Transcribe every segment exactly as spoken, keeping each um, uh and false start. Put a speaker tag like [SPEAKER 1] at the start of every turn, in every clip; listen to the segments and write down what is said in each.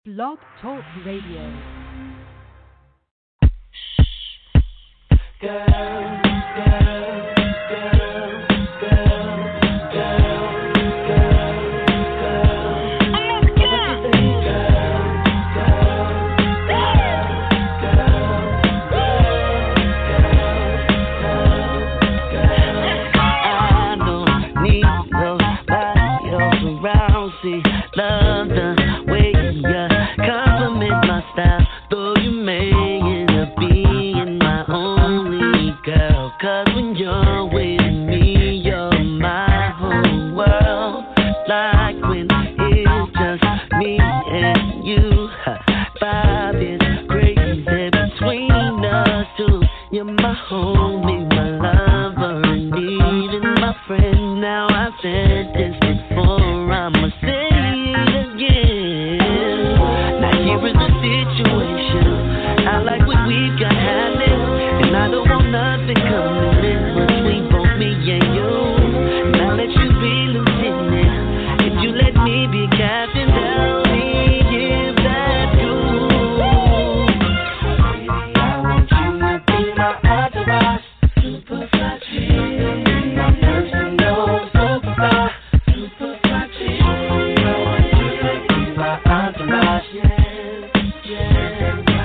[SPEAKER 1] Blog Talk Radio.
[SPEAKER 2] Girl, girl, girl, girl, girl, girl. Love the way you compliment my style, though you may end up being my only girl. 'Cause when you're with me, you're my whole world. Like when it's just me and you, vibe is crazy between us two. You're my homie, my lover, and even my friend. Now I've said this before, I'ma say I like what we've got happening, and I don't want nothing coming in between both me and you. Now let you be lieutenant, if you let me be captain, tell me if that's cool. Baby, I want you to be my entourage, super fly chick, my personal superstar, super fly chick. I want you to be my entourage, yeah, yeah.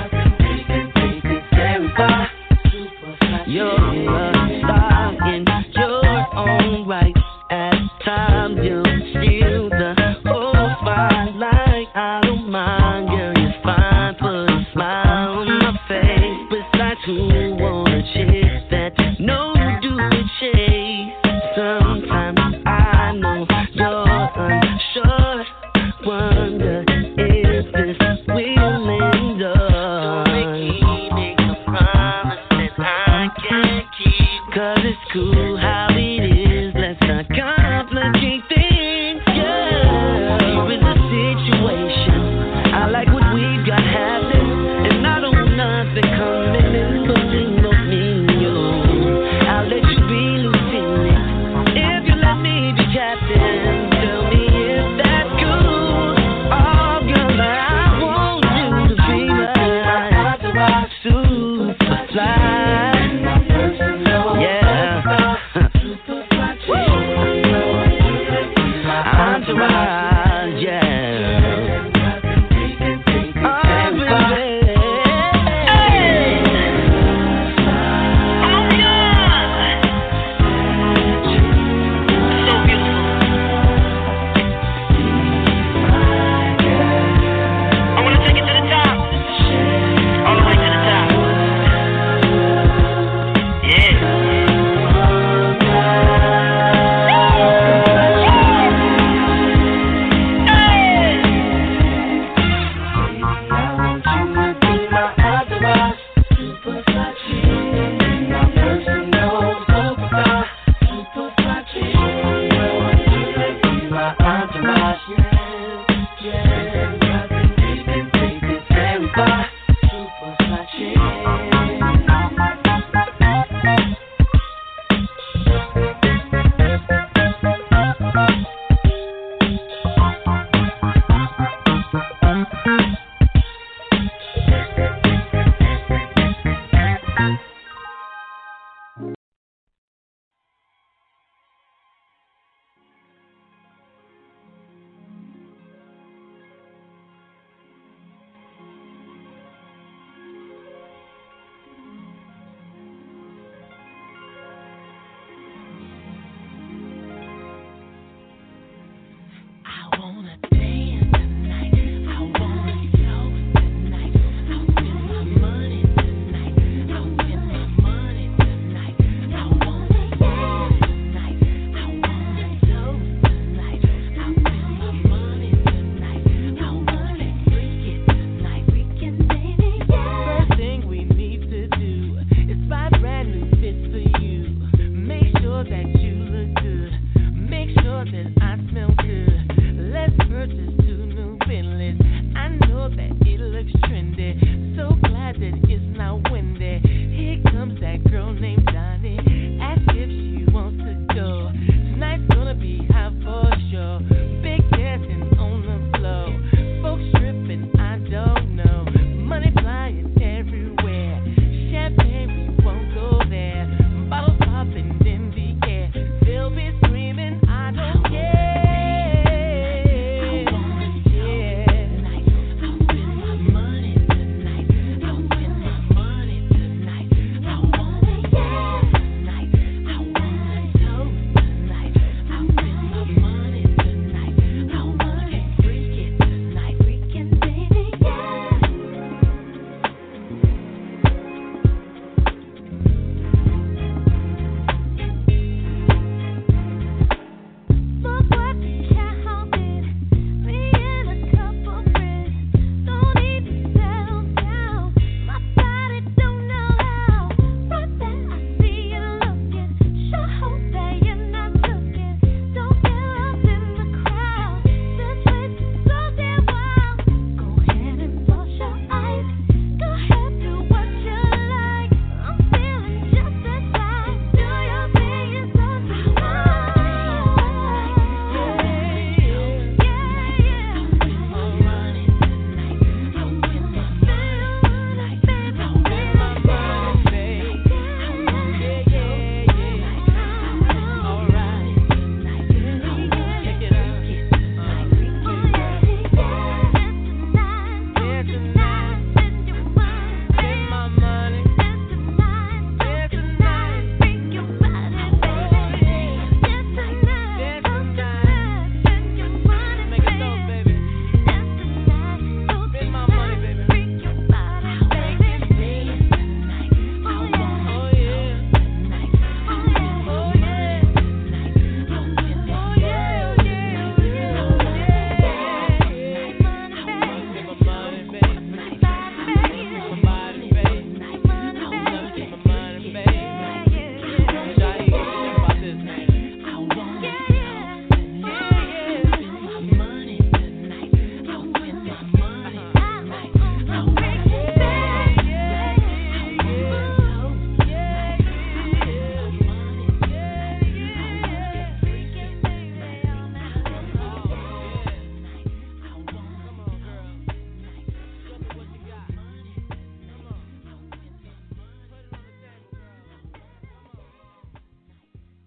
[SPEAKER 2] You're a star in your own right. At times you steal the whole spotlight. I don't mind, girl, you're fine. Put a smile on my face. Besides, who wanna chase that? No, do it chase. Sometimes I know you're unsure. Wonder if this will end up. Don't make me make a promise that I can't keep. 'Cause it's cool how it is, let's not complicate things, yeah. Here is the situation, I like what we've got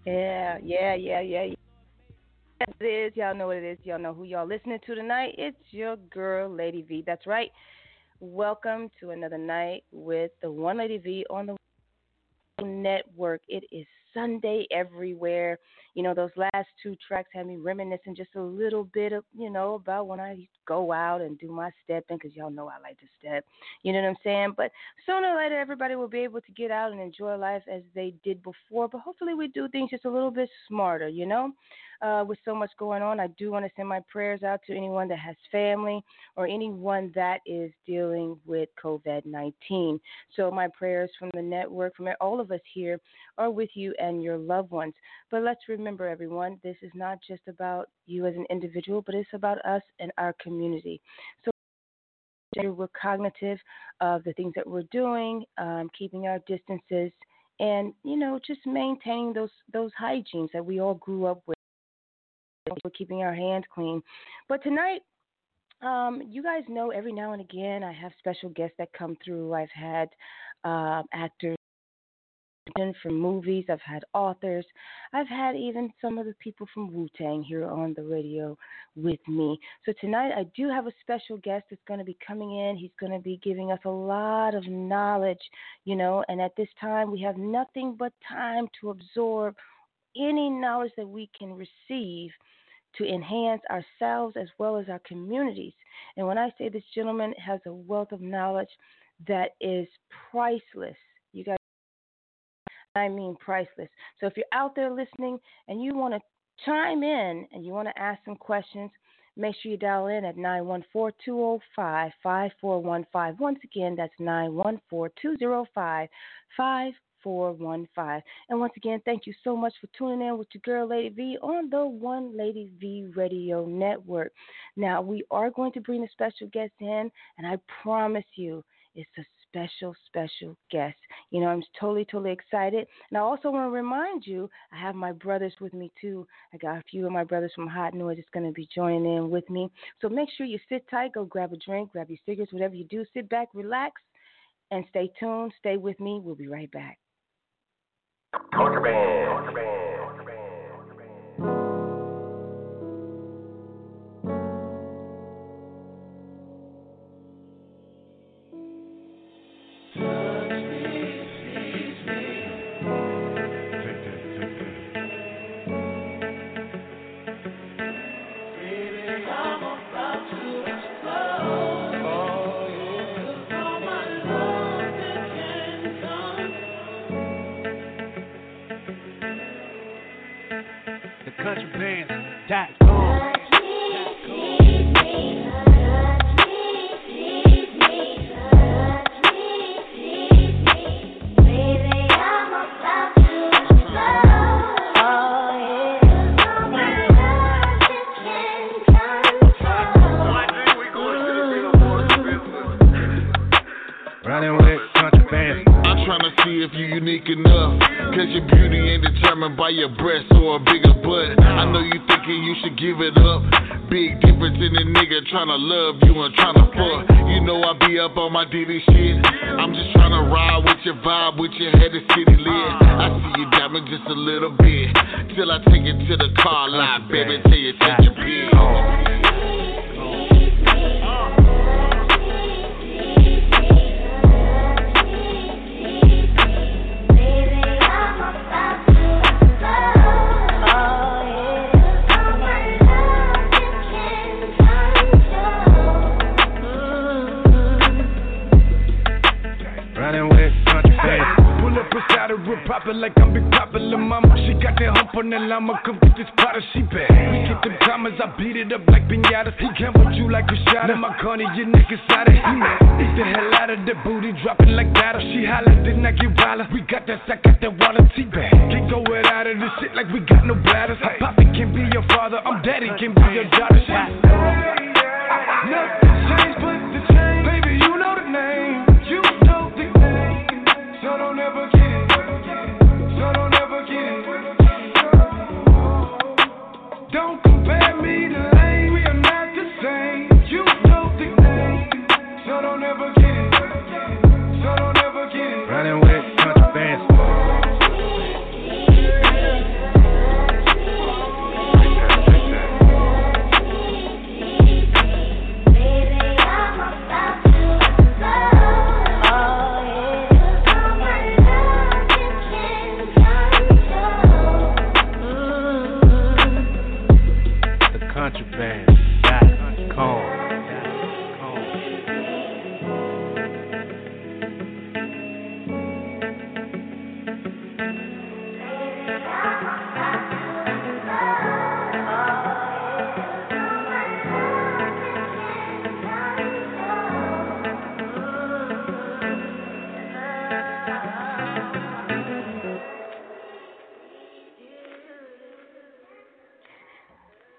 [SPEAKER 3] Yeah, yeah, yeah, yeah. yeah. It is. Y'all know what it is. Y'all know who y'all listening to tonight. It's your girl, Lady V. That's right. Welcome to another night with the One Lady V on the Network. It is Sunday everywhere. You know, those last two tracks had me reminiscing just a little bit of, you know, about when I go out and do my stepping, because y'all know I like to step. You know what I'm saying? But sooner or later, everybody will be able to get out and enjoy life as they did before. But hopefully we do things just a little bit smarter, you know? Uh, with so much going on, I do want to send my prayers out to anyone that has family or anyone that is dealing with COVID nineteen. So my prayers from the network, from all of us here, are with you and your loved ones. But let's remember, everyone, this is not just about you as an individual, but it's about us and our community. So we're cognitive of the things that we're doing, um, keeping our distances, and, you know, just maintaining those those hygienes that we all grew up with. We're keeping our hands clean. But tonight, um, you guys know every now and again I have special guests that come through. I've had uh, actors from movies. I've had authors. I've had even some of the people from Wu-Tang here on the radio with me. So tonight I do have a special guest that's going to be coming in. He's going to be giving us a lot of knowledge, you know, and at this time we have nothing but time to absorb any knowledge that we can receive to enhance ourselves as well as our communities. And when I say this gentleman has a wealth of knowledge that is priceless, you guys, I mean priceless. So if you're out there listening and you want to chime in and you want to ask some questions, make sure you dial in at nine one four, two zero five, five four one five. Once again, that's nine one four, two zero five, five four one five. And once again, thank you so much for tuning in with your girl, Lady V, on the One Lady V Radio Network. Now, we are going to bring a special guest in, and I promise you it's a special, special guest. You know, I'm totally, totally excited. And I also want to remind you, I have my brothers with me, too. I got a few of my brothers from Hot Noise that's going to be joining in with me. So make sure you sit tight, go grab a drink, grab your cigarettes, whatever you do. Sit back, relax, and stay tuned. Stay with me. We'll be right back.
[SPEAKER 4] Contraband. Contraband.
[SPEAKER 5] Your breast or a bigger butt. I know you thinking you should give it up. Big difference in a nigga tryna love you and tryna fuck. You know I be up on my Diddy shit. I'm just tryna ride with your vibe, with your head of city lid. I see you dabbing just a little bit till I take it to the car lot, baby, till you take your pill.
[SPEAKER 6] Poppin' like I'm big popular mama. She got that hump on that llama. Come get this pot of she bad. We get them commas, I beat it up like pinatas. He gambled you like a shot at my corner, your neck inside it. He mad. Eat the hell out of the booty, dropping like that. She hollered, then I get wilder. We got that sack, got that water tea bag. Can't go without of this shit like we got no bladders. Hey. Poppy can be your father, I'm daddy, can be your daughter. Nothing changed but the change. Baby, you know the name. You know the name. So don't ever get it. So don't ever get it. Don't compare me to lame. We are not the same. You know the name. So don't ever get it. So don't ever get it.
[SPEAKER 4] Running with contraband.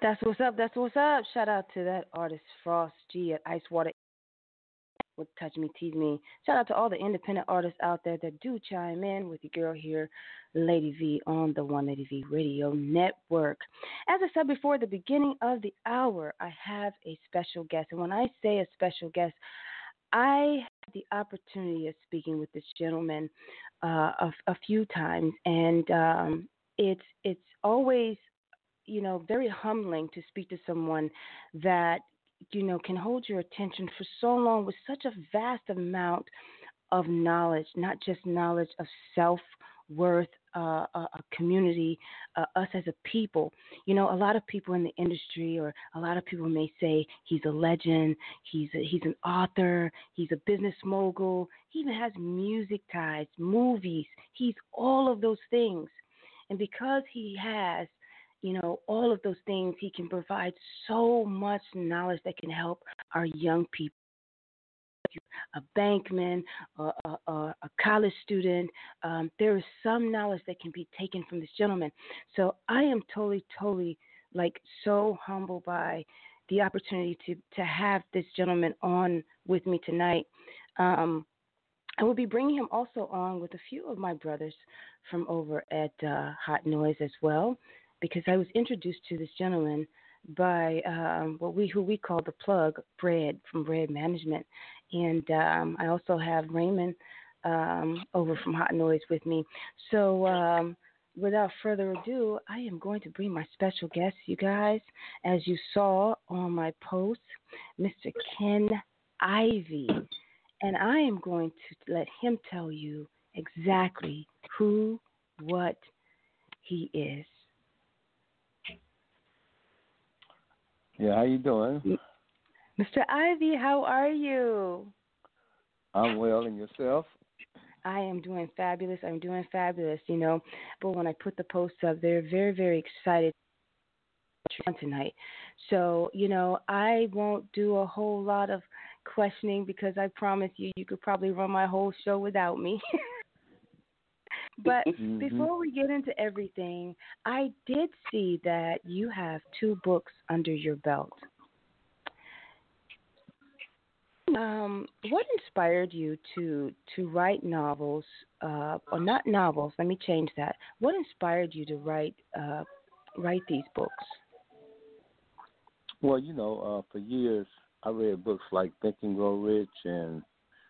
[SPEAKER 3] That's what's up. That's what's up. Shout out to that artist Frost G at Icewater with Touch Me, Tease Me. Shout out to all the independent artists out there that do chime in with your girl here, Lady V, on the one eighty V Radio Network. As I said before, at the beginning of the hour, I have a special guest. And when I say a special guest, I had the opportunity of speaking with this gentleman uh, a, a few times, and um, it's it's always, you know, very humbling to speak to someone that, you know, can hold your attention for so long with such a vast amount of knowledge, not just knowledge of self-worth, uh, a, a community, uh, us as a people. You know, a lot of people in the industry, or a lot of people may say he's a legend, he's a, he's an author, he's a business mogul, he even has music ties, movies, he's all of those things. And because he has, you know, all of those things, he can provide so much knowledge that can help our young people. A bankman, a, a, a college student, um, there is some knowledge that can be taken from this gentleman. So I am totally, totally, like, so humbled by the opportunity to, to have this gentleman on with me tonight. Um, I will be bringing him also on with a few of my brothers from over at uh, Hot Noise as well, because I was introduced to this gentleman by um, what we who we call the plug, Fred from Red Management, and um, I also have Raymond um, over from Hot Noise with me. So um, without further ado, I am going to bring my special guest, you guys. As you saw on my post, Mister Ken Ivy, and I am going to let him tell you exactly who, what he is.
[SPEAKER 4] Yeah, how you doing?
[SPEAKER 3] Mister Ivy, how are you?
[SPEAKER 4] I'm well, and yourself?
[SPEAKER 3] I am doing fabulous. I'm doing fabulous, you know. But when I put the post up, they're very, very excited tonight. So, you know, I won't do a whole lot of questioning because I promise you, you could probably run my whole show without me. But mm-hmm. Before we get into everything, I did see that you have two books under your belt. Um, what inspired you to to write novels, uh, or not novels? Let me change that. What inspired you to write uh, write these books?
[SPEAKER 4] Well, you know, uh, for years I read books like Think and Grow Rich and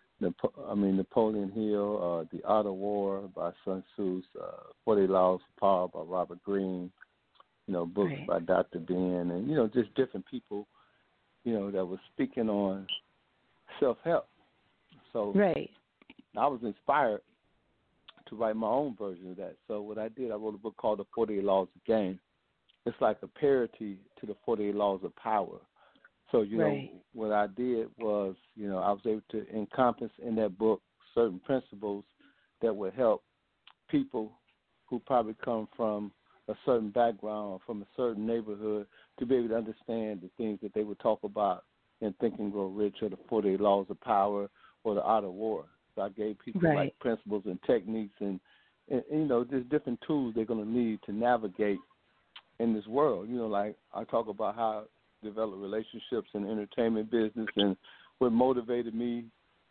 [SPEAKER 4] I mean, Napoleon Hill, uh, The Art of War by Sun Tzu, uh, forty Laws of Power by Robert Greene, you know, books right. by Doctor Ben, and, you know, just different people, you know, that were speaking on self-help. So
[SPEAKER 3] right.
[SPEAKER 4] I was inspired to write my own version of that. So what I did, I wrote a book called The forty-eight Laws of Game. It's like a parody to the forty-eight Laws of Power. So, you
[SPEAKER 3] right.
[SPEAKER 4] know, what I did was, you know, I was able to encompass in that book certain principles that would help people who probably come from a certain background or from a certain neighborhood to be able to understand the things that they would talk about in Think and Grow Rich or the forty-eight Laws of Power or the Art of War. So I gave people
[SPEAKER 3] right.
[SPEAKER 4] like principles and techniques and, and, and, you know, just different tools they're going to need to navigate in this world. You know, like I talk about how develop relationships in the entertainment business and what motivated me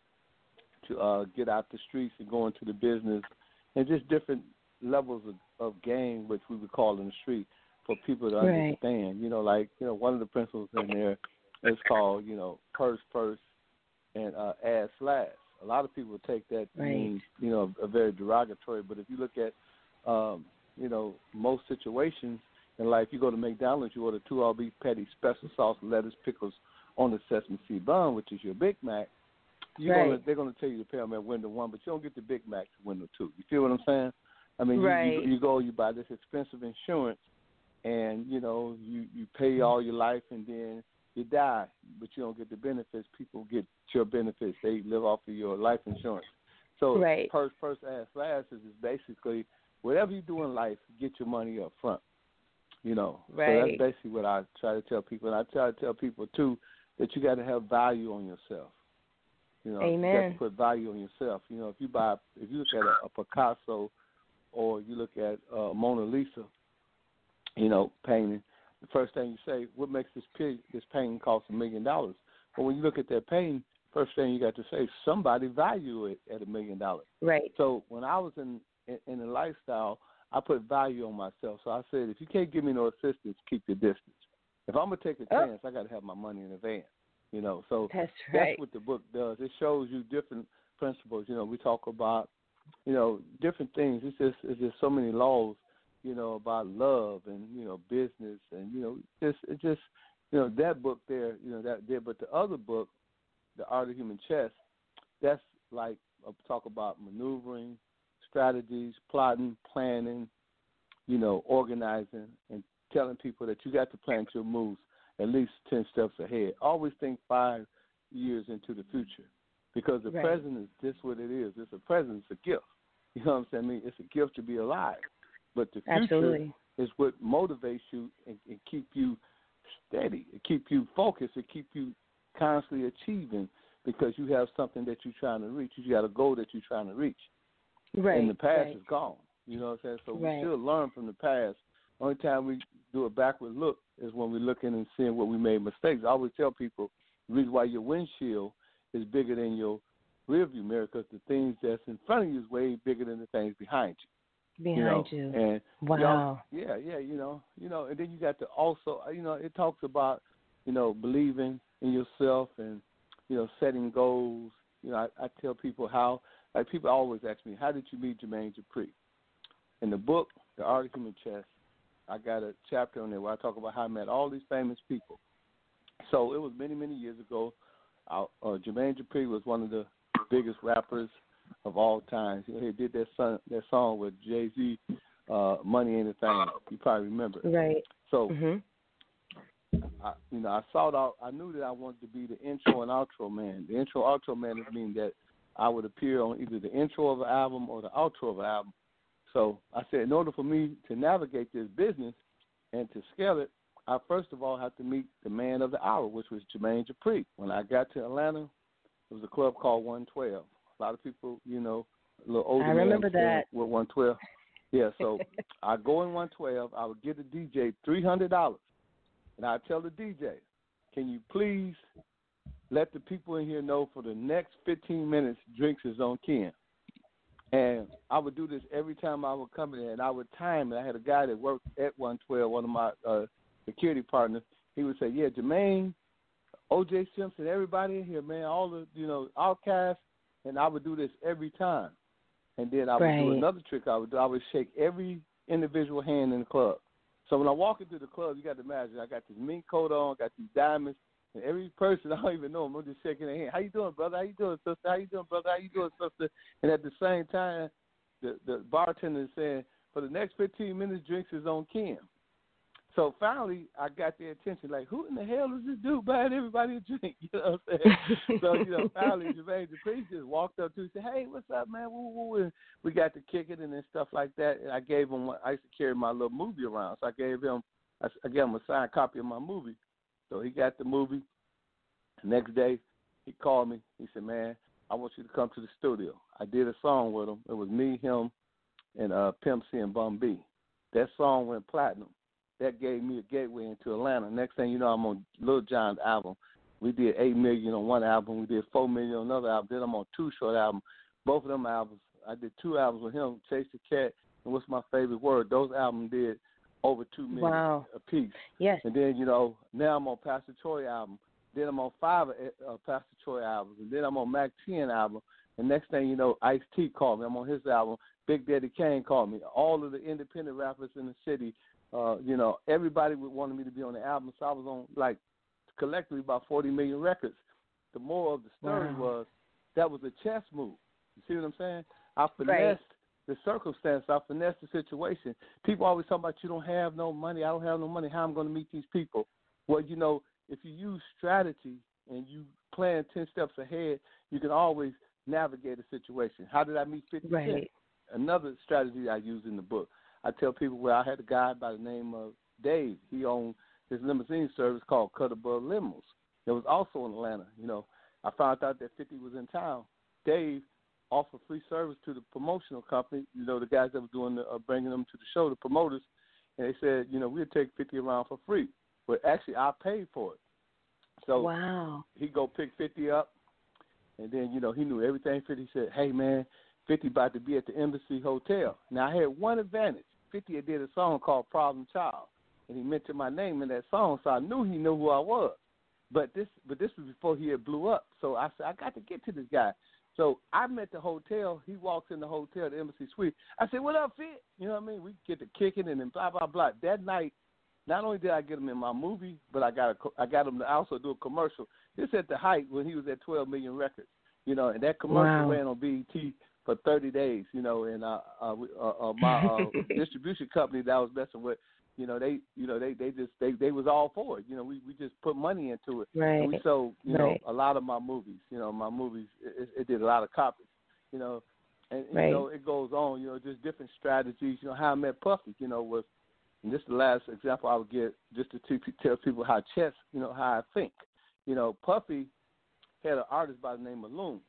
[SPEAKER 4] to uh, get out the streets and go into the business, and just different levels of, of game, which we would call in the street, for people to
[SPEAKER 3] right.
[SPEAKER 4] understand. You know, like, you know, one of the principles in there is called, you know, purse first and uh, ass last. A lot of people take that to
[SPEAKER 3] right.
[SPEAKER 4] mean, you know, a very derogatory, but if you look at, um, you know, most situations, and like you go to McDonald's, you order two all beef patties, special sauce, lettuce, pickles on the sesame seed bun, which is your Big Mac. You're
[SPEAKER 3] right.
[SPEAKER 4] gonna, they're going to tell you to pay them at window one, but you don't get the Big Mac to window two. You feel what I'm saying? I mean,
[SPEAKER 3] right.
[SPEAKER 4] you, you, you go, you buy this expensive insurance, and, you know, you, you pay all your life, and then you die, but you don't get the benefits. People get your benefits. They live off of your life insurance. So
[SPEAKER 3] right.
[SPEAKER 4] first, first, ass, last is basically whatever you do in life, get your money up front. You know,
[SPEAKER 3] right.
[SPEAKER 4] so that's basically what I try to tell people. And I try to tell people, too, that you got to have value on yourself. You know,
[SPEAKER 3] Amen.
[SPEAKER 4] you got to put value on yourself. You know, if you buy, if you look at a, a Picasso or you look at uh, Mona Lisa, you know, painting, the first thing you say, what makes this pig, this painting cost a million dollars? But when you look at that painting, first thing you got to say, somebody value it at a million dollars.
[SPEAKER 3] Right.
[SPEAKER 4] So when I was in, in in the lifestyle, I put value on myself. So I said, if you can't give me no assistance, keep your distance. If I'm gonna take a
[SPEAKER 3] oh.
[SPEAKER 4] chance, I got to have my money in advance. You know, so
[SPEAKER 3] that's right.
[SPEAKER 4] That's what the book does. It shows you different principles. You know, we talk about, you know, different things. It's just it's just so many laws, you know, about love and, you know, business and, you know, just it just you know, that book there, you know, that there. But the other book, The Art of Human Chess, that's like uh, talk about maneuvering, strategies, plotting, planning, you know, organizing, and telling people that you got to plan your moves at least ten steps ahead. Always think five years into the future, because the
[SPEAKER 3] right.
[SPEAKER 4] present is just what it is. It's a present. It's a gift. You know what I'm saying? I mean, it's a gift to be alive. But the future
[SPEAKER 3] Absolutely.
[SPEAKER 4] is what motivates you and, and keep you steady. It keep you focused. It keep you constantly achieving, because you have something that you're trying to reach. You got a goal that you're trying to reach.
[SPEAKER 3] Right.
[SPEAKER 4] And the past
[SPEAKER 3] right.
[SPEAKER 4] is gone. You know what I'm saying? So
[SPEAKER 3] right.
[SPEAKER 4] we should learn from the past. Only time we do a backward look is when we're looking and seeing what we made mistakes. I always tell people the reason why your windshield is bigger than your rearview mirror, because the things that's in front of you is way bigger than the things behind you.
[SPEAKER 3] Behind
[SPEAKER 4] you. Know?
[SPEAKER 3] you.
[SPEAKER 4] And
[SPEAKER 3] wow.
[SPEAKER 4] You know, yeah, yeah, you know, you know, and then you got to also, you know, it talks about, you know, believing in yourself and, you know, setting goals. You know, I, I tell people how, like people always ask me, how did you meet Jermaine Dupri? In the book, The Art of Human Chess, I got a chapter on there where I talk about how I met all these famous people. So it was many, many years ago. I, uh, Jermaine Dupri was one of the biggest rappers of all time. You know, he did that song, that song with Jay-Z, uh, Money Ain't a Thing. You probably remember.
[SPEAKER 3] Right.
[SPEAKER 4] So,
[SPEAKER 3] mm-hmm.
[SPEAKER 4] I, you know, I sought out, I knew that I wanted to be the intro and outro man. The intro, outro man is mean that I would appear on either the intro of an album or the outro of an album. So I said, in order for me to navigate this business and to scale it, I first of all have to meet the man of the hour, which was Jermaine Dupri. When I got to Atlanta, it was a club called one twelve. A lot of people, you know, a little older.
[SPEAKER 3] I remember that.
[SPEAKER 4] With one twelve. Yeah, so I go in one twelve. I would give the D J three hundred dollars. And I tell the D J, can you please let the people in here know for the next fifteen minutes, drinks is on Ken. And I would do this every time I would come in there, and I would time it. I had a guy that worked at one twelve, one of my uh, security partners. He would say, yeah, Jermaine, O J Simpson, everybody in here, man, all the, you know, Outkast. And I would do this every time. And then I would
[SPEAKER 3] right.
[SPEAKER 4] do another trick I would do. I would shake every individual hand in the club. So when I walk into the club, you got to imagine, I got this mink coat on, got these diamonds, and every person, I don't even know them, I'm just shaking their hand. How you doing, brother? How you doing, sister? How you doing, brother? How you doing, sister? And at the same time, the, the bartender is saying, for the next fifteen minutes, drinks is on Ken. So finally, I got their attention, like, who in the hell is this dude buying everybody a drink? You know what I'm saying? So, you know, finally, Jermaine Dupri just walked up to me and said, hey, what's up, man? Woo, woo, woo. And we got to kick it and then stuff like that. And I gave him, I used to carry my little movie around. So I gave him, I, I gave him a signed copy of my movie. So he got the movie. The next day, he called me. He said, man, I want you to come to the studio. I did a song with him. It was me, him, and uh, Pimp C and Bun B. That song went platinum. That gave me a gateway into Atlanta. Next thing you know, I'm on Lil Jon's album. We did eight million on one album. We did four million on another album. Then I'm on two short albums. Both of them albums, I did two albums with him, Chase the Cat, and What's My Favorite Word. Those albums did over two million
[SPEAKER 3] wow.
[SPEAKER 4] a piece.
[SPEAKER 3] Yes.
[SPEAKER 4] And then, you know, now I'm on Pastor Troy album. Then I'm on five uh, Pastor Troy albums. And then I'm on Mac ten album. And next thing you know, Ice-T called me. I'm on his album. Big Daddy Kane called me. All of the independent rappers in the city, uh, you know, everybody would wanted me to be on the album. So I was on, like, collectively about forty million records. The moral of the story
[SPEAKER 3] wow.
[SPEAKER 4] was that was a chess move. You see what I'm saying? I finessed
[SPEAKER 3] right.
[SPEAKER 4] the circumstance. I finessed the situation. People always talk about you don't have no money. I don't have no money. How am I going to meet these people? Well, you know, if you use strategy and you plan ten steps ahead, you can always navigate a situation. How did I meet fifty Cent?
[SPEAKER 3] Right.
[SPEAKER 4] Another strategy I use in the book. I tell people where I had a guy by the name of Dave. He owned his limousine service called Cut Above Limos. It was also in Atlanta. You know, I found out that fifty was in town. Dave offered free service to the promotional company, you know, the guys that were doing the, uh, bringing them to the show, the promoters. and they said, you know, we'll take fifty around for free. But actually, I paid for it. So
[SPEAKER 3] wow.
[SPEAKER 4] he go pick fifty up, and then, you know, he knew everything fifty. He said, hey, man, fifty about to be at the Embassy Hotel. Now, I had one advantage. fifty had did a song called Problem Child, and he mentioned my name in that song, so I knew he knew who I was. But this but this was before he had blew up. So I said, I got to get to this guy. So I'm at the hotel. He walks in the hotel, the Embassy Suite. I said, what up, Fit? You know what I mean? We get to kicking and then blah, blah, blah. That night, not only did I get him in my movie, but I got a, I got him to also do a commercial. This at the height when he was at twelve million records. You know, and that commercial
[SPEAKER 3] wow.
[SPEAKER 4] ran on B E T for thirty days, you know, and uh, uh, uh, uh, my uh, distribution company that I was messing with, you know, they, you know, they, they just, they, they was all for it. You know, we, we just put money into it.
[SPEAKER 3] Right.
[SPEAKER 4] And we sold, you
[SPEAKER 3] right.
[SPEAKER 4] know, a lot of my movies, you know, my movies, it, it did a lot of copies, you know, and,
[SPEAKER 3] right.
[SPEAKER 4] you know, it goes on, you know, just different strategies. You know, how I met Puffy, you know, was, and this is the last example I would get just to t- tell people how chess, you know, how I think. You know, Puffy had an artist by the name of Loon.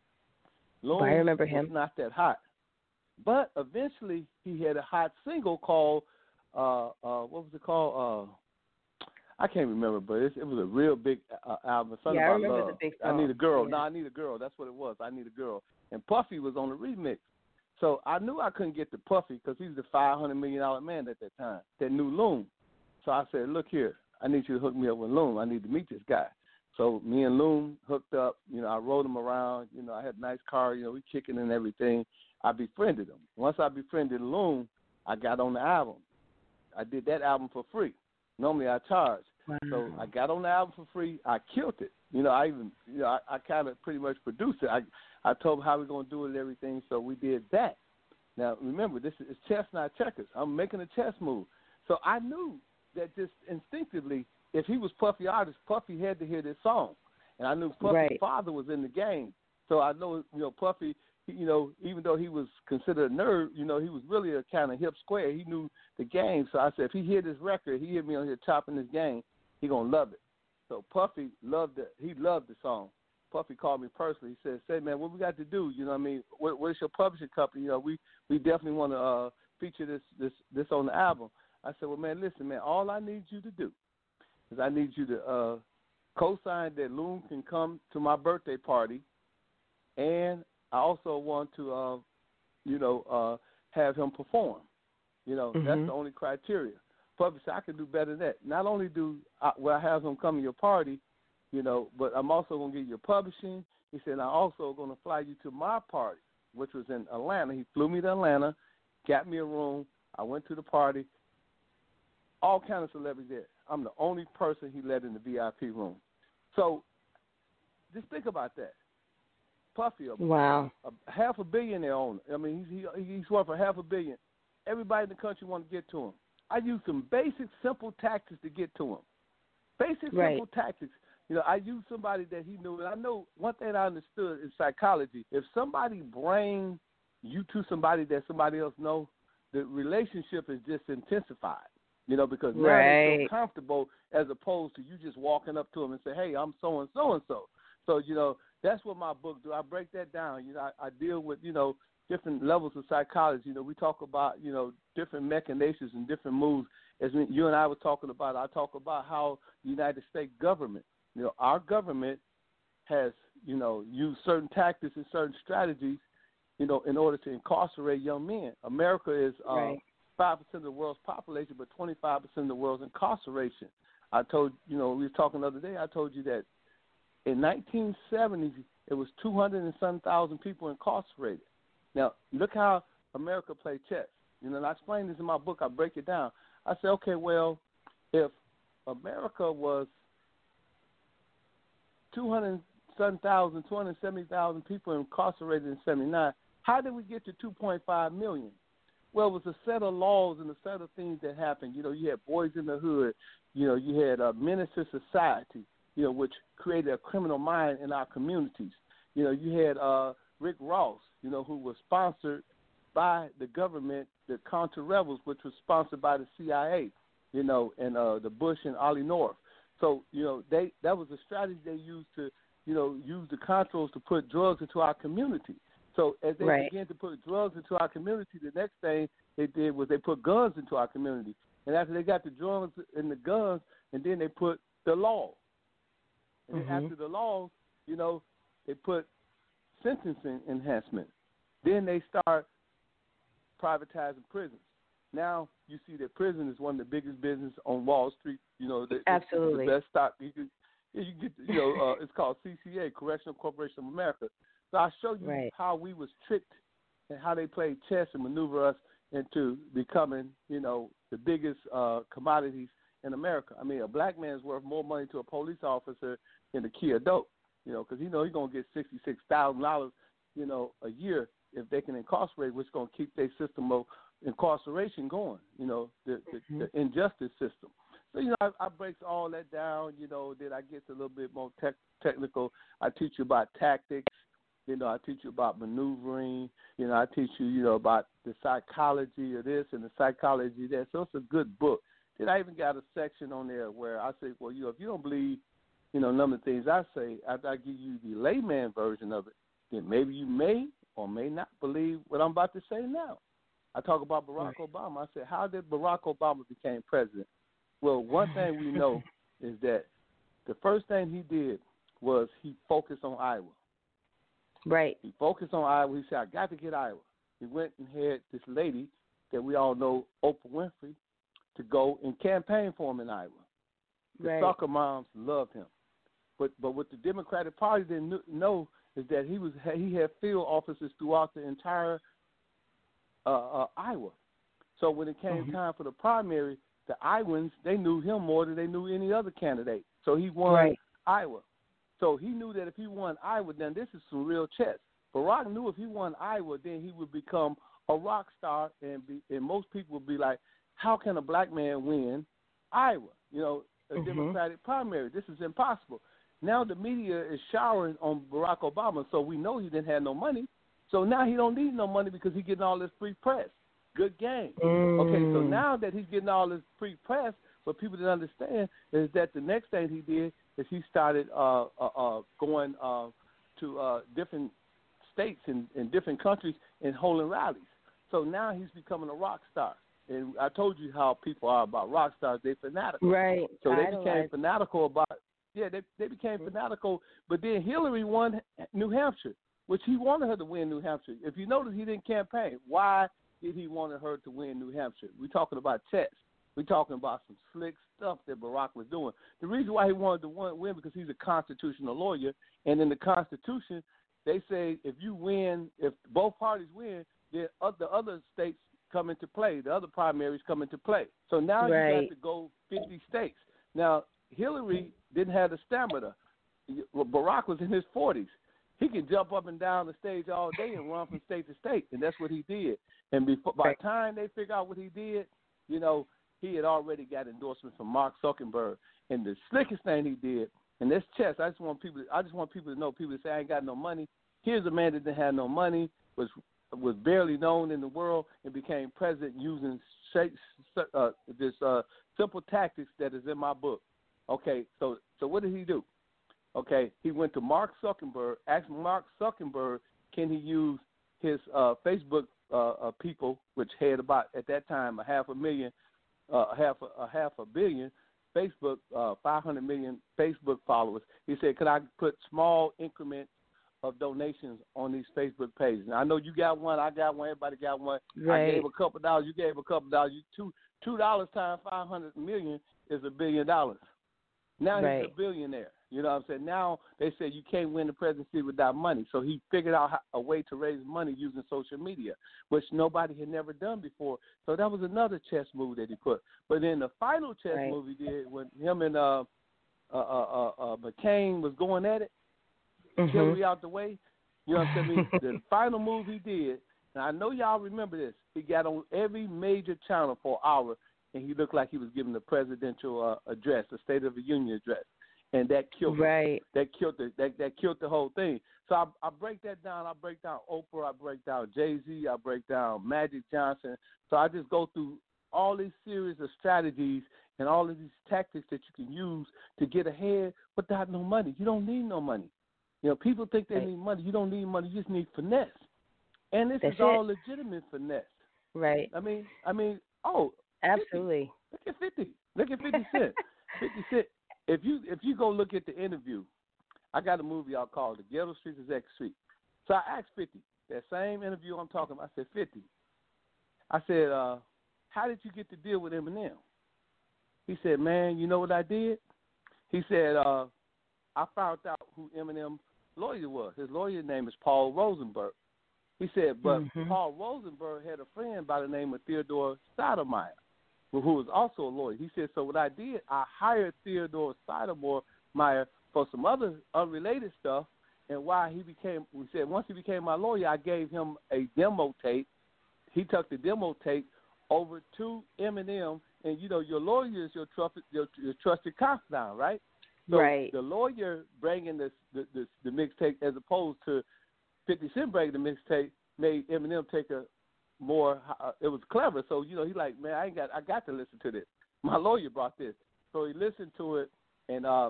[SPEAKER 4] Loon
[SPEAKER 3] I remember him.
[SPEAKER 4] was not that hot. But eventually he had a hot single called, uh, uh, what was it called? Uh, I can't remember, but it, it was a real big uh, album. Something
[SPEAKER 3] yeah,
[SPEAKER 4] about
[SPEAKER 3] I remember
[SPEAKER 4] love.
[SPEAKER 3] the big
[SPEAKER 4] I
[SPEAKER 3] song.
[SPEAKER 4] Need a Girl.
[SPEAKER 3] Yeah.
[SPEAKER 4] No, I Need a Girl. That's what it was. I Need a Girl. And Puffy was on the remix. So I knew I couldn't get to Puffy because he was the five hundred million dollars man at that time that knew Loon. So I said, look here, I need you to hook me up with Loon. I need to meet this guy. So me and Loon hooked up. You know, I rode him around. You know, I had a nice car. You know, we kicking and everything. I befriended him. Once I befriended Loon, I got on the album. I did that album for free. Normally I charge.
[SPEAKER 3] Wow.
[SPEAKER 4] So I got on the album for free. I killed it. You know, I even, you know, I, I kind of pretty much produced it. I, I told him how we're going to do it and everything, so we did that. Now, remember, this is chess, not checkers. I'm making a chess move. So I knew that just instinctively, if he was Puffy artist, Puffy had to hear this song. And I knew Puffy's
[SPEAKER 3] right.
[SPEAKER 4] father was in the game. So I know, you know, Puffy, you know, even though he was considered a nerd, you know, he was really a kind of hip square. He knew the game. So I said, if he hear this record, he hear me on here chopping this game, he going to love it. So Puffy loved it. He loved the song. Puffy called me personally. He said, say, man, what we got to do? You know what I mean? What, what is your publishing company? You know, we, we definitely want to uh, feature this, this this on the album. I said, well, man, listen, man, all I need you to do is I need you to uh, co-sign that Loon can come to my birthday party, and I also want to, uh, you know, uh, have him perform. You know,
[SPEAKER 3] mm-hmm.
[SPEAKER 4] that's the only criteria. Puffy said, I can do better than that. Not only do I, will I have him come to your party, you know, but I'm also going to give you publishing. He said, I'm also going to fly you to my party, which was in Atlanta. He flew me to Atlanta, got me a room. I went to the party. All kind of celebrities there. I'm the only person he let in the V I P room. So just think about that. Puffy, a,
[SPEAKER 3] wow.
[SPEAKER 4] a half a billionaire owner. I mean, he's, he, he's worth a half a billion. Everybody in the country want to get to him. I use some basic, simple tactics to get to him. Basic,
[SPEAKER 3] right.
[SPEAKER 4] simple tactics. You know, I used somebody that he knew, and I know one thing I understood in psychology, if somebody brings you to somebody that somebody else knows, the relationship is just intensified, you know, because now
[SPEAKER 3] right.
[SPEAKER 4] they feel comfortable as opposed to you just walking up to them and say, hey, I'm so-and-so and so. So, you know, that's what my book do. I break that down. You know, I, I deal with, you know, different levels of psychology. You know, we talk about, you know, different machinations and different moves. As you and I were talking about, I talk about how the United States government, you know, our government has, you know, used certain tactics and certain strategies, you know, in order to incarcerate young men. America is uh,
[SPEAKER 3] right.
[SPEAKER 4] five percent of the world's population, but twenty-five percent of the world's incarceration. I told, you know, we were talking the other day, I told you that in nineteen seventy, it was two hundred and some thousand people incarcerated. Now, look how America played chess. You know, and I explain this in my book. I break it down. I say, okay, well, if America was two hundred some thousand, two hundred seventy thousand people incarcerated in seventy-nine, how did we get to two point five million? Well, it was a set of laws and a set of things that happened. You know, you had Boys in the Hood. You know, you had a Menace to Society, you know, which created a criminal mind in our communities. You know, you had uh, Rick Ross, you know, who was sponsored by the government, the Contra Rebels, which was sponsored by the C I A, you know, and uh, the Bush and Ollie North. So, you know, they that was a strategy they used to, you know, use the Contras to put drugs into our community. So as they
[SPEAKER 3] right.
[SPEAKER 4] began to put drugs into our community, the next thing they did was they put guns into our community. And after they got the drugs and the guns, and then they put the law. And
[SPEAKER 3] mm-hmm.
[SPEAKER 4] then after the laws, you know, they put sentencing enhancement. Then they start privatizing prisons. Now you see that prison is one of the biggest business on Wall Street. You know, the,
[SPEAKER 3] absolutely
[SPEAKER 4] the best stock you can. You get, you know, uh, it's called C C A, Correctional Corporation of America. So I show you
[SPEAKER 3] right.
[SPEAKER 4] how we was tricked and how they played chess and maneuver us into becoming, you know, the biggest uh, commodities in America. I mean, a black man is worth more money to a police officer than a key of dope, you know, because you know he's gonna get sixty-six thousand dollars, you know, a year if they can incarcerate, which is gonna keep their system of incarceration going, you know, the,
[SPEAKER 3] mm-hmm.
[SPEAKER 4] the, the injustice system. So, you know, I, I breaks all that down, you know, then I get a little bit more tech, technical. I teach you about tactics, you know, I teach you about maneuvering, you know, I teach you, you know, about the psychology of this and the psychology of that. So it's a good book. Then I even got a section on there where I say, well, you know, if you don't believe, you know, none of the things I say, after I give you the layman version of it, then maybe you may or may not believe what I'm about to say now. I talk about Barack right. Obama. I said, how did Barack Obama become president? Well, one thing we know is that the first thing he did was he focused on Iowa.
[SPEAKER 3] Right.
[SPEAKER 4] He focused on Iowa. He said, I got to get Iowa. He went and had this lady that we all know, Oprah Winfrey, to go and campaign for him in Iowa. The
[SPEAKER 3] right.
[SPEAKER 4] soccer moms loved him. But but what the Democratic Party didn't know is that he was he had field offices throughout the entire uh, uh, Iowa. So when it came
[SPEAKER 3] mm-hmm.
[SPEAKER 4] time for the primary, the Iowans, they knew him more than they knew any other candidate. So he won
[SPEAKER 3] right.
[SPEAKER 4] Iowa. So he knew that if he won Iowa, then this is some real chess. Barack knew if he won Iowa, then he would become a rock star, and be, and most people would be like, how can a black man win Iowa? You know, a
[SPEAKER 3] mm-hmm.
[SPEAKER 4] Democratic primary. This is impossible. Now the media is showering on Barack Obama, so we know he didn't have no money. So now he don't need no money because he's getting all this free press. Good game.
[SPEAKER 3] Mm.
[SPEAKER 4] Okay, so now that he's getting all this free press, what people didn't understand is that the next thing he did is he started uh, uh, uh, going uh, to uh, different states and, and different countries and holding rallies. So now he's becoming a rock star. And I told you how people are about rock stars. They're fanatical.
[SPEAKER 3] Right.
[SPEAKER 4] So they
[SPEAKER 3] Idolize.
[SPEAKER 4] became fanatical about, yeah, they, they became fanatical. But then Hillary won New Hampshire, which he wanted her to win New Hampshire. If you notice, he didn't campaign. Why did he want her to win New Hampshire? We're talking about chess. We're talking about some slick stuff that Barack was doing. The reason why he wanted to win because he's a constitutional lawyer, and in the Constitution, they say if you win, if both parties win, then the other states come into play. The other primaries come into play. So now
[SPEAKER 3] right.
[SPEAKER 4] you got to go fifty states. Now, Hillary didn't have the stamina. Barack was in his forties. He can jump up and down the stage all day and run from state to state, and that's what he did. And before, by the time they figure out what he did, you know, he had already got endorsements from Mark Zuckerberg. And the slickest thing he did, and this chess, I just want people, I just want people to know. People say I ain't got no money. Here's a man that didn't have no money, was was barely known in the world, and became president using uh, this uh, simple tactics that is in my book. Okay, so so what did he do? Okay, he went to Mark Zuckerberg, asked Mark Zuckerberg, can he use his uh, Facebook uh, uh, people, which had about at that time a half a million, uh, half a, a half a billion Facebook, uh, five hundred million Facebook followers. He said, could I put small increments of donations on these Facebook pages? Now, I know you got one, I got one, everybody got one.
[SPEAKER 3] Right.
[SPEAKER 4] I gave a couple dollars, you gave a couple dollars. You two two dollars times five hundred million is a billion dollars. Now
[SPEAKER 3] right.
[SPEAKER 4] he's a billionaire. You know what I'm saying? Now they say you can't win the presidency without money. So he figured out how, a way to raise money using social media, which nobody had never done before. So that was another chess move that he put. But then the final chess
[SPEAKER 3] right.
[SPEAKER 4] move he did when him and uh, uh, uh, uh, McCain was going at it,
[SPEAKER 3] mm-hmm.
[SPEAKER 4] Hillary out the way. You know what I'm saying? The final move he did, and I know y'all remember this, he got on every major channel for an hour, and he looked like he was giving the presidential uh, address, the State of the Union address. And that killed
[SPEAKER 3] right.
[SPEAKER 4] that killed the that, that killed the whole thing. So I, I break that down. I break down Oprah. I break down Jay-Z. I break down Magic Johnson. So I just go through all these series of strategies and all of these tactics that you can use to get ahead without no money. You don't need no money. You know, people think they
[SPEAKER 3] right.
[SPEAKER 4] need money. You don't need money. You just need finesse. And this
[SPEAKER 3] That's
[SPEAKER 4] is all
[SPEAKER 3] it.
[SPEAKER 4] legitimate finesse.
[SPEAKER 3] Right.
[SPEAKER 4] I mean, I mean, oh,
[SPEAKER 3] absolutely.
[SPEAKER 4] Think, Look at fifty. Look at fifty Cent. fifty Cent. If you if you go look at the interview, I got a movie out called The Ghetto Streets is X Street. So I asked fifty, that same interview I'm talking about, I said, fifty, I said, uh, how did you get to deal with Eminem? He said, man, you know what I did? He said, uh, I found out who Eminem's lawyer was. His lawyer name is Paul Rosenberg. He said, but mm-hmm. Paul Rosenberg had a friend by the name of Theodore Sotomayor, who was also a lawyer. He said, so what I did, I hired Theodore Sotomayor for some other unrelated stuff, and why he became, we said, once he became my lawyer, I gave him a demo tape. He took the demo tape over to Eminem, and, you know, your lawyer is your trusted, your, your trusted confidant, right? So
[SPEAKER 3] right.
[SPEAKER 4] the lawyer bringing the, the, the, the mixtape as opposed to fifty Cent bringing the mixtape made Eminem take a more, uh, it was clever. So, you know, he like, man, I ain't got, I got to listen to this. My lawyer brought this. So he listened to it, and uh,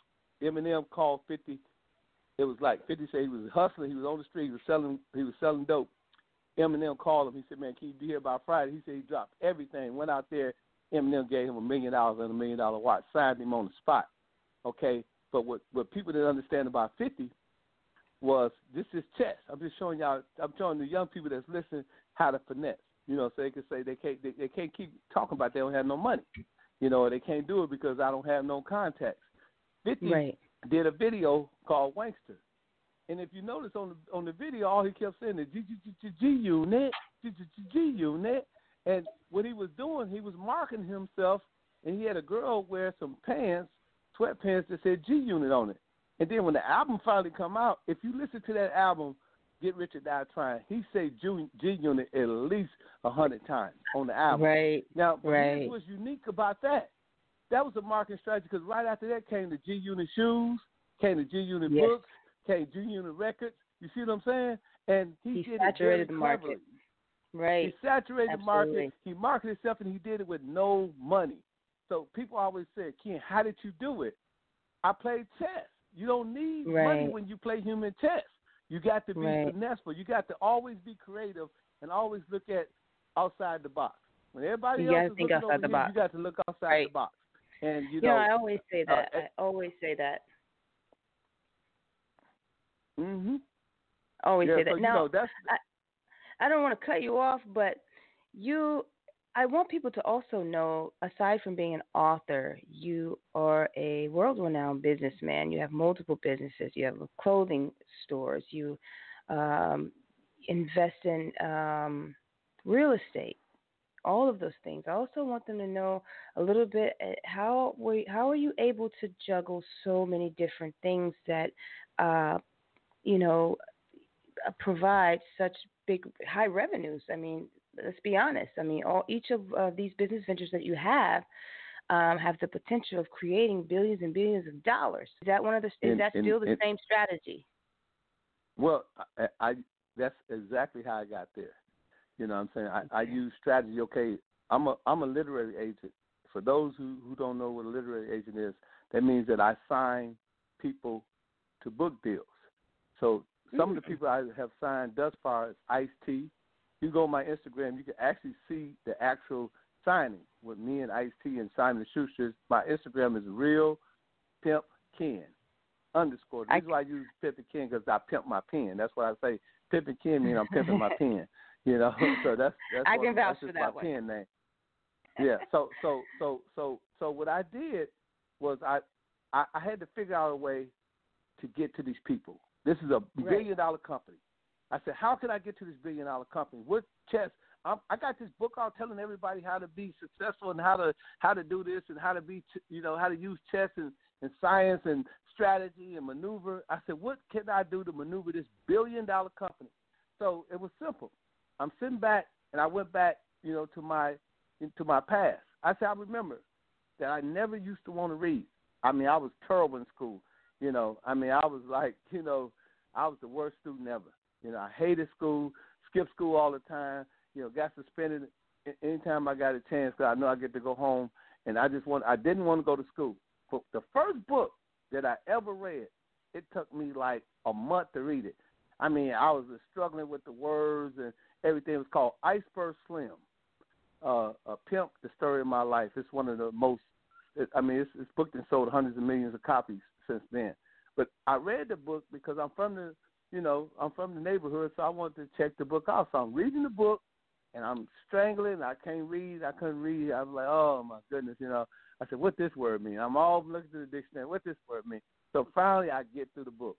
[SPEAKER 4] Eminem called fifty. It was like fifty said he was hustling. He was on the street. He was selling, he was selling dope. Eminem called him. He said, man, can you be here by Friday? He said he dropped everything, went out there. Eminem gave him a million dollars and a million dollar watch, signed him on the spot. Okay, but what, what people didn't understand about fifty was this is chess. I'm just showing y'all, I'm showing the young people that's listening how to finesse. You know, so they can say they can't, they, they can't keep talking about they don't have no money. You know, or they can't do it because I don't have no contacts. fifty right. did a video called Wankster. And if you notice on the on the video, all he kept saying is G G G G Unit, G G G G Unit. And what he was doing, he was marketing himself, and he had a girl wear some pants, sweatpants that said G Unit on it. And then when the album finally come out, if you listen to that album, Get Rich or Die Trying, he said G Unit at least a hundred times on the album.
[SPEAKER 3] Right.
[SPEAKER 4] Now,
[SPEAKER 3] right.
[SPEAKER 4] here's what's unique about that. That was a marketing strategy because right after that came the G Unit shoes, came the G Unit
[SPEAKER 3] yes.
[SPEAKER 4] books, came G Unit records. You see what I'm saying? And he,
[SPEAKER 3] he
[SPEAKER 4] did
[SPEAKER 3] saturated
[SPEAKER 4] it
[SPEAKER 3] the
[SPEAKER 4] very
[SPEAKER 3] market.
[SPEAKER 4] cleverly.
[SPEAKER 3] Right.
[SPEAKER 4] He saturated
[SPEAKER 3] Absolutely.
[SPEAKER 4] the market. He marketed himself, and he did it with no money. So people always say, Ken, how did you do it? I played chess. You don't need
[SPEAKER 3] right.
[SPEAKER 4] money when you play human chess. You got to be
[SPEAKER 3] right.
[SPEAKER 4] finesseful. You got to always be creative and always look at outside the box. When everybody
[SPEAKER 3] you
[SPEAKER 4] else is
[SPEAKER 3] think
[SPEAKER 4] looking over
[SPEAKER 3] the
[SPEAKER 4] here,
[SPEAKER 3] box.
[SPEAKER 4] you got to look outside
[SPEAKER 3] right.
[SPEAKER 4] the box. And you
[SPEAKER 3] you
[SPEAKER 4] know,
[SPEAKER 3] know, I always say that.
[SPEAKER 4] Uh,
[SPEAKER 3] I always say that.
[SPEAKER 4] Mhm.
[SPEAKER 3] Always
[SPEAKER 4] yeah,
[SPEAKER 3] say that.
[SPEAKER 4] So,
[SPEAKER 3] now,
[SPEAKER 4] you know, that's.
[SPEAKER 3] I, I don't want to cut you off, but you. I want people to also know, aside from being an author, you are a world-renowned businessman. You have multiple businesses. You have clothing stores. You um, invest in um, real estate. All of those things. I also want them to know a little bit how were how are you able to juggle so many different things that uh, you know provide such big high revenues. I mean, let's be honest. I mean, all each of uh, these business ventures that you have um, have the potential of creating billions and billions of dollars. Is that one of the? Is
[SPEAKER 4] and,
[SPEAKER 3] that
[SPEAKER 4] and,
[SPEAKER 3] still the
[SPEAKER 4] and,
[SPEAKER 3] same strategy?
[SPEAKER 4] Well, I, I that's exactly how I got there. You know what I'm saying? I, I use strategy. Okay, I'm a I'm a literary agent. For those who, who don't know what a literary agent is, that means that I sign people to book deals. So some mm-hmm. of the people I have signed thus far is Ice-T. You go on my Instagram, you can actually see the actual signing with me and Ice-T and Simon and Schuster. My Instagram is Real Pimp Ken underscore. The reason why I use Pimp and Ken because I pimp my pen. That's why I say Pimp and Ken means I'm pimping my pen. You know, so that's that's
[SPEAKER 3] I
[SPEAKER 4] what,
[SPEAKER 3] can vouch
[SPEAKER 4] that's just
[SPEAKER 3] for that
[SPEAKER 4] my
[SPEAKER 3] one.
[SPEAKER 4] pen name. Yeah. So so so so so what I did was I, I I had to figure out a way to get to these people. This is a
[SPEAKER 3] right.
[SPEAKER 4] billion dollar company. I said, how can I get to this billion dollar company? What chess? I'm, I got this book out telling everybody how to be successful and how to how to do this and how to be you know how to use chess and, and science and strategy and maneuver. I said, what can I do to maneuver this billion dollar company? So it was simple. I'm sitting back, and I went back, you know, to my into my past. I said, I remember that I never used to want to read. I mean, I was terrible in school. You know, I mean, I was like, you know, I was the worst student ever. You know, I hated school, skipped school all the time. You know, got suspended anytime I got a chance because I know I get to go home. And I just want, I didn't want to go to school. But the first book that I ever read, it took me like a month to read it. I mean, I was struggling with the words and everything. It was called Iceberg Slim. uh, uh, Pimp, The Story of My Life. It's one of the most, it, I mean, it's, it's booked and sold hundreds of millions of copies since then. But I read the book because I'm from the, you know, I'm from the neighborhood, so I wanted to check the book out. So I'm reading the book, and I'm strangling. I can't read. I couldn't read. I was like, oh, my goodness, you know. I said, what this word mean? I'm all looking through the dictionary. What this word mean? So finally I get through the book.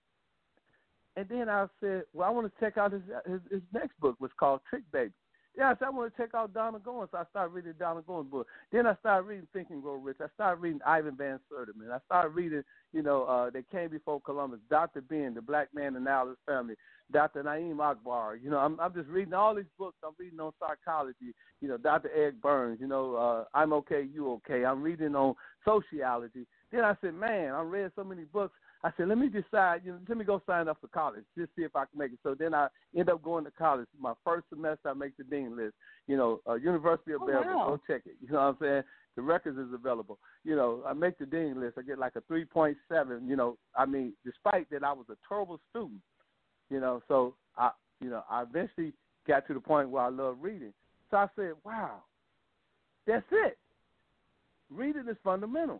[SPEAKER 4] And then I said, well, I want to check out his, his, his next book, was called Trick Baby. Yeah, I said, I want to check out Donald Goines. So I started reading Donald Goines' book. Then I started reading Think and Grow Rich. I started reading Ivan Van Sertima. I started reading, you know, uh, They Came Before Columbus, Doctor Ben, The Black Man and Now His Family, Doctor Naeem Akbar. You know, I'm, I'm just reading all these books. I'm reading on psychology, you know, Doctor Eric Burns, you know, uh, I'm Okay, You Okay. I'm reading on sociology. Then I said, man, I read so many books. I said, let me decide, you know, let me go sign up for college, just see if I can make it. So then I end up going to college. My first semester, I make the dean list. You know, uh, University of
[SPEAKER 3] oh,
[SPEAKER 4] Belgium,
[SPEAKER 3] wow.
[SPEAKER 4] go check it. You know what I'm saying? The records is available. You know, I make the dean list. I get like a three point seven, you know. I mean, despite that I was a terrible student, you know, so I, you know, I eventually got to the point where I love reading. So I said, wow, that's it. Reading is fundamental.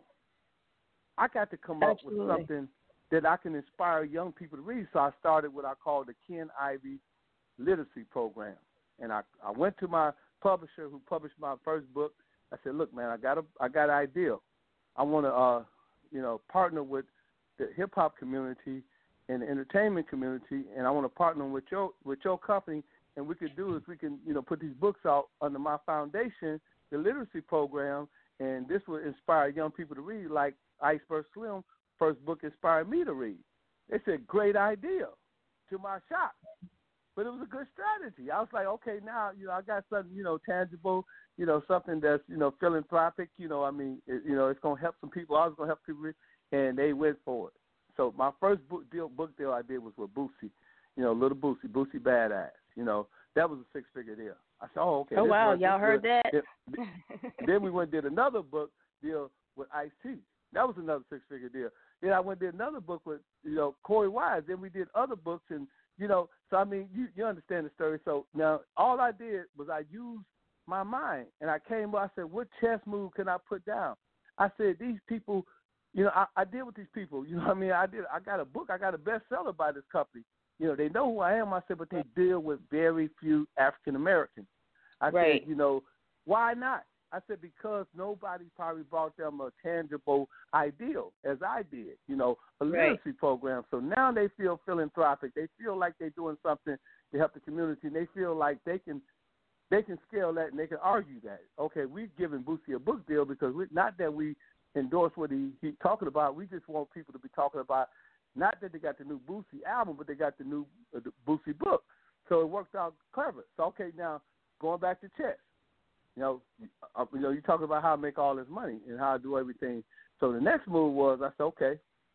[SPEAKER 4] I got to come
[SPEAKER 3] Absolutely.
[SPEAKER 4] up with something that I can inspire young people to read. So I started what I call the Ken Ivey Literacy Program. And I, I went to my publisher who published my first book. I said, look, man, I got a, I got an idea. I want to, uh, you know, partner with the hip-hop community and the entertainment community, and I want to partner with your, with your company, and we could do is we can, you know, put these books out under my foundation, the literacy program, and this will inspire young people to read, like Iceberg Slim. First book inspired me to read. They said, great idea, to my shock. But it was a good strategy. I was like, okay, now, you know, I got something, you know, tangible, you know, something that's, you know, philanthropic, you know, I mean, it, you know, it's going to help some people. I was going to help people read, and they went for it. So my first book deal, book deal I did was with Boosie, you know, Little Boosie, Boosie Badass. You know, that was a six-figure deal. I said, oh, okay.
[SPEAKER 3] Oh, wow,
[SPEAKER 4] works,
[SPEAKER 3] y'all heard
[SPEAKER 4] good.
[SPEAKER 3] that?
[SPEAKER 4] Then, then we went and did another book deal with Ice-T. That was another six-figure deal. Then I went and did another book with, you know, Corey Wise. Then we did other books, and, you know, so, I mean, you, you understand the story. So now all I did was I used my mind, and I came up, I said, what chess move can I put down? I said, these people, you know, I, I deal with these people. You know what I mean? I did. I got a book. I got a bestseller by this company. You know, they know who I am. I said, but they deal with very few African Americans. I
[SPEAKER 3] right.
[SPEAKER 4] said, you know, why not? I said, because nobody probably brought them a tangible ideal as I did, you know, a literacy
[SPEAKER 3] right.
[SPEAKER 4] program. So now they feel philanthropic. They feel like they're doing something to help the community, and they feel like they can they can scale that and they can argue that. Okay, we've given Boosie a book deal because we, not that we endorse what he, he's talking about. We just want people to be talking about not that they got the new Boosie album, but they got the new uh, the Boosie book. So it worked out clever. So, okay, now going back to chess. You know, uh, you know, you talking about how I make all this money and how I do everything. So the next move was I said, okay.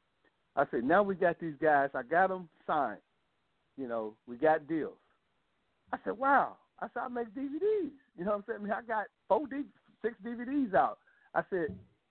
[SPEAKER 4] I said, now we got these guys. I got them signed. You know, we got deals. I said, wow. I said, I make D V Ds. You know what I'm saying? I, mean, I got four, D- six D V Ds out. I said,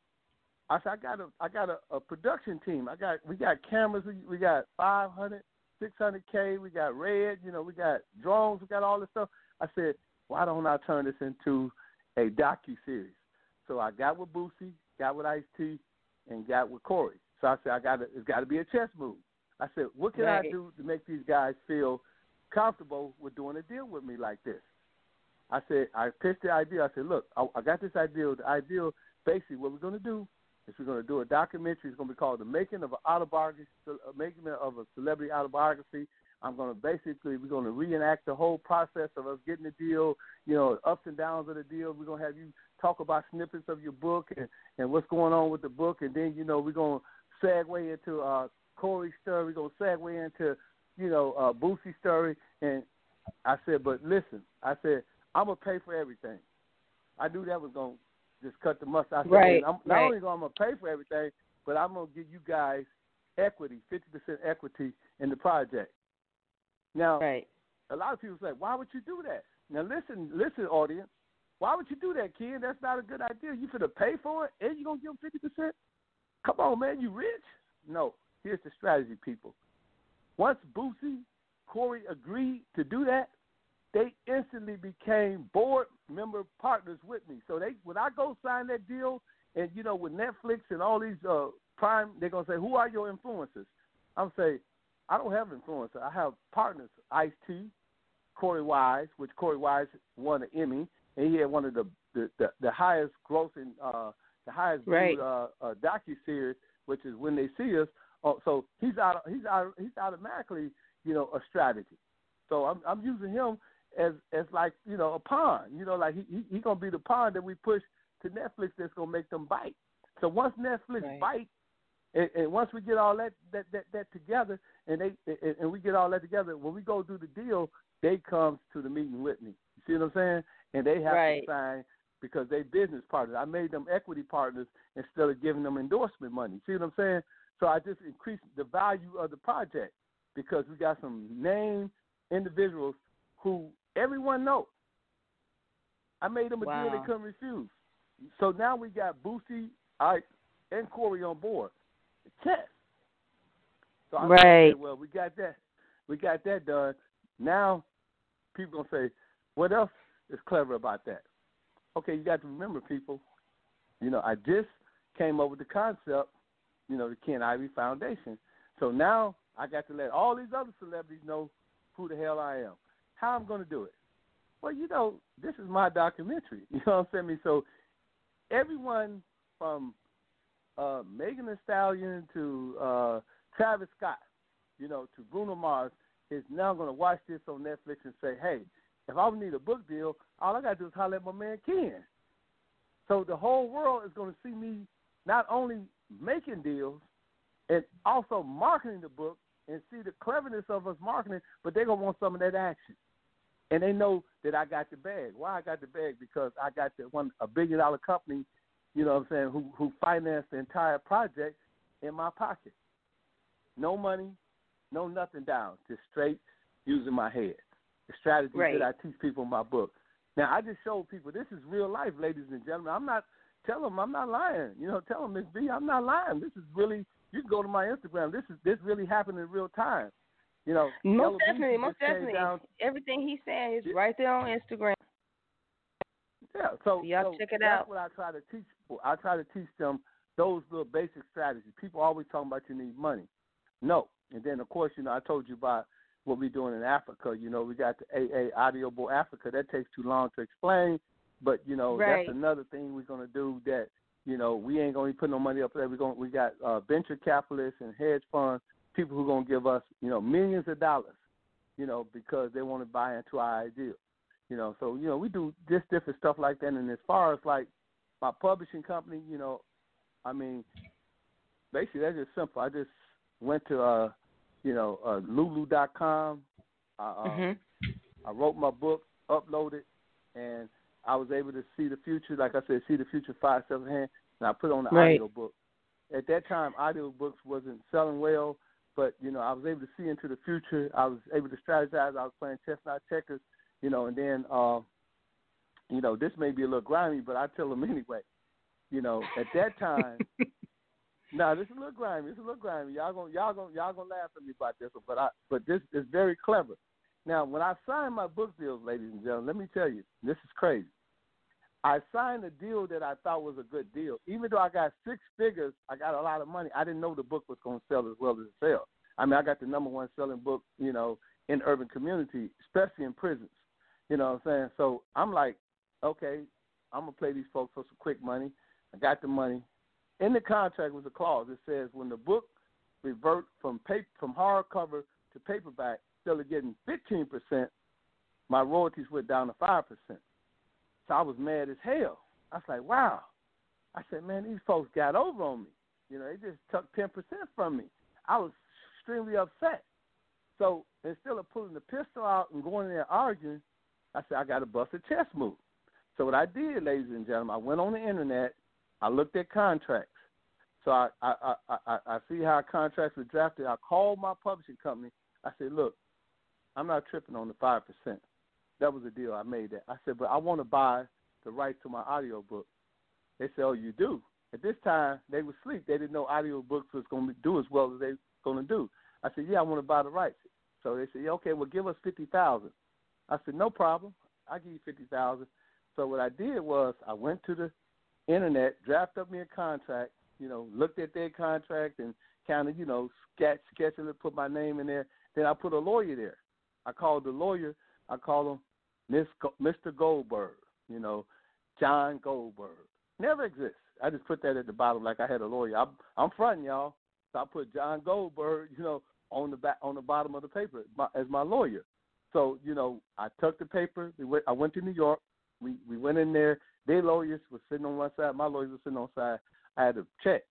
[SPEAKER 4] I said, I got a, I got a, a production team. I got, we got cameras. We, we got five hundred, six hundred K. We got Red. You know, we got drones. We got all this stuff. I said, why don't I turn this into a docu-series? So I got with Boosie, got with Ice-T, and got with Corey. So I said, I got it's got to be a chess move. I said, what can
[SPEAKER 3] right.
[SPEAKER 4] I do to make these guys feel comfortable with doing a deal with me like this? I said, I pitched the idea. I said, look, I, I got this idea. The idea, basically, what we're going to do is we're going to do a documentary. It's going to be called The Making of an Autobiography, Making of a Celebrity Autobiography. I'm going to basically, we're going to reenact the whole process of us getting the deal, you know, ups and downs of the deal. We're going to have you talk about snippets of your book and, and what's going on with the book. And then, you know, we're going to segue into uh, Corey's story. We're going to segue into, you know, uh, Boosie's story. And I said, but listen, I said, I'm going to pay for everything. I knew that was going to just cut the mustard. I said,
[SPEAKER 3] right,
[SPEAKER 4] I'm, not
[SPEAKER 3] right.
[SPEAKER 4] only going to pay for everything, but I'm going to give you guys equity, fifty percent equity in the project. Now,
[SPEAKER 3] right.
[SPEAKER 4] a lot of people say, why would you do that? Now, listen, listen, audience. Why would you do that, kid? That's not a good idea. You finna pay for it, and you're going to give them fifty percent? Come on, man, you rich? No, here's the strategy, people. Once Boosie, Corey agreed to do that, they instantly became board member partners with me. So they, when I go sign that deal, and you know, with Netflix and all these uh, Prime, they're gonna say, "Who are your influencers?" I'm say, "I don't have an influencer. I have partners. Ice-T, Corey Wise, which Corey Wise won an Emmy, and he had one of the the, the, the highest grossing, uh, the highest
[SPEAKER 3] right.
[SPEAKER 4] viewed uh, uh, docu-series, which is When They See Us. Uh, so he's out. He's out. He's automatically, you know, a strategy. So I'm I'm using him as as like, you know, a pawn. You know, like he he, he gonna be the pawn that we push to Netflix that's gonna make them bite. So once Netflix
[SPEAKER 3] right.
[SPEAKER 4] bite, and, and once we get all that that, that, that together, and they and, and we get all that together, when we go do the deal, they come to the meeting with me. You see what I'm saying? And they have
[SPEAKER 3] right.
[SPEAKER 4] to sign because they business partners. I made them equity partners instead of giving them endorsement money. See what I'm saying? So I just increased the value of the project because we got some named individuals who everyone knows. I made them a
[SPEAKER 3] wow.
[SPEAKER 4] deal they couldn't refuse. So now we got Boosie, Ike, and Corey on board. Test. So I'm
[SPEAKER 3] right.
[SPEAKER 4] say, well, we got that. We got that done. Now people gonna say, what else is clever about that? Okay, you got to remember, people. You know, I just came up with the concept. You know, the Ken Ivey Foundation. So now I got to let all these other celebrities know who the hell I am. How I'm going to do it? Well, you know, this is my documentary. You know what I'm saying? So everyone from uh, Megan Thee Stallion to uh, Travis Scott, you know, to Bruno Mars is now going to watch this on Netflix and say, hey, if I need a book deal, all I got to do is holler at my man Ken. So the whole world is going to see me not only making deals and also marketing the book and see the cleverness of us marketing, but they're going to want some of that action. And they know that I got the bag. Why I got the bag? Because I got the one a billion dollar company, you know what I'm saying, who who financed the entire project in my pocket. No money, no nothing down, just straight using my head. The strategies
[SPEAKER 3] right.
[SPEAKER 4] that I teach people in my book. Now, I just showed people this is real life, ladies and gentlemen. I'm not, tell them I'm not lying. You know, tell them, Miss B, I'm not lying. This is really, you can go to my Instagram. This is this really happened in real time. You know,
[SPEAKER 3] most
[SPEAKER 4] Ella
[SPEAKER 3] definitely,
[SPEAKER 4] Beasley
[SPEAKER 3] most definitely.
[SPEAKER 4] down.
[SPEAKER 3] Everything he's saying is
[SPEAKER 4] yeah.
[SPEAKER 3] right there on Instagram.
[SPEAKER 4] Yeah, so,
[SPEAKER 3] so y'all
[SPEAKER 4] so
[SPEAKER 3] check it
[SPEAKER 4] that's
[SPEAKER 3] out.
[SPEAKER 4] what I try to teach people. I try to teach them those little basic strategies. People always talking about you need money. No. And then, of course, you know, I told you about what we're doing in Africa. You know, we got the A A Audiobook Africa. That takes too long to explain. But, you know,
[SPEAKER 3] right.
[SPEAKER 4] that's another thing we're going to do that, you know, we ain't going to put no money up there. We're going, we got uh, venture capitalists and hedge funds, people who are going to give us, you know, millions of dollars, you know, because they want to buy into our idea. You know, so, you know, we do just different stuff like that. And as far as, like, my publishing company, you know, I mean, basically that's just simple. I just went to, uh, you know, uh, Lulu dot com. I, uh,
[SPEAKER 3] mm-hmm.
[SPEAKER 4] I wrote my book, uploaded, and I was able to see the future. Like I said, see the future five, seven hand, and I put it on the
[SPEAKER 3] right.
[SPEAKER 4] audio book. At that time, audio books wasn't selling well, but, you know, I was able to see into the future. I was able to strategize. I was playing chestnut checkers, you know, and then, uh, you know, this may be a little grimy, but I tell them anyway. You know, at that time, no, this is a little grimy. It's a little grimy. Y'all gonna, y'all gonna, y'all gonna laugh at me about this one, but I, but this is very clever. Now, when I signed my book deals, ladies and gentlemen, let me tell you, this is crazy. I signed a deal that I thought was a good deal. Even though I got six figures, I got a lot of money. I didn't know the book was going to sell as well as it sells. I mean, I got the number one selling book, you know, in urban community, especially in prisons. You know what I'm saying? So I'm like, okay, I'm going to play these folks for some quick money. I got the money. In the contract was a clause that says when the book revert from paper, from hardcover to paperback, instead of getting fifteen percent, my royalties went down to five percent. So I was mad as hell. I was like, wow. I said, man, these folks got over on me. You know, they just took ten percent from me. I was extremely upset. So instead of pulling the pistol out and going in there arguing, I said, I got to bust a chess move. So what I did, ladies and gentlemen, I went on the internet. I looked at contracts. So I, I, I, I, I see how contracts were drafted. I called my publishing company. I said, look, I'm not tripping on the five percent. That was the deal. I made that. I said, but I want to buy the rights to my audio book. They said, oh, you do? At this time, they were asleep. They didn't know audio books was going to do as well as they were going to do. I said, yeah, I want to buy the rights. So they said, yeah, okay, well, give us fifty thousand dollars. I said, no problem. I'll give you fifty thousand dollars. So what I did was I went to the internet, drafted up me a contract, you know, looked at their contract and kind of, you know, sketch, sketch it, put my name in there. Then I put a lawyer there. I called the lawyer. I called him Miss Go- Mister Goldberg, you know, John Goldberg. Never exists. I just put that at the bottom like I had a lawyer. I'm, I'm fronting, y'all. So I put John Goldberg, you know, on the back, on the bottom of the paper my, as my lawyer. So, you know, I took the paper. We went, I went to New York. We we went in there. Their lawyers were sitting on one side. My lawyers were sitting on the side. I had a check.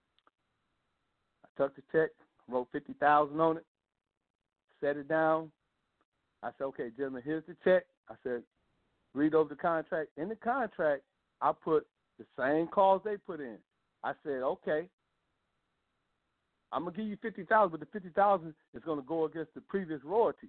[SPEAKER 4] I took the check, wrote fifty thousand dollars on it, set it down. I said, okay, gentlemen, here's the check. I said, read over the contract. In the contract, I put the same clause they put in. I said, okay, I'm going to give you fifty thousand dollars, but the fifty thousand dollars is going to go against the previous royalties.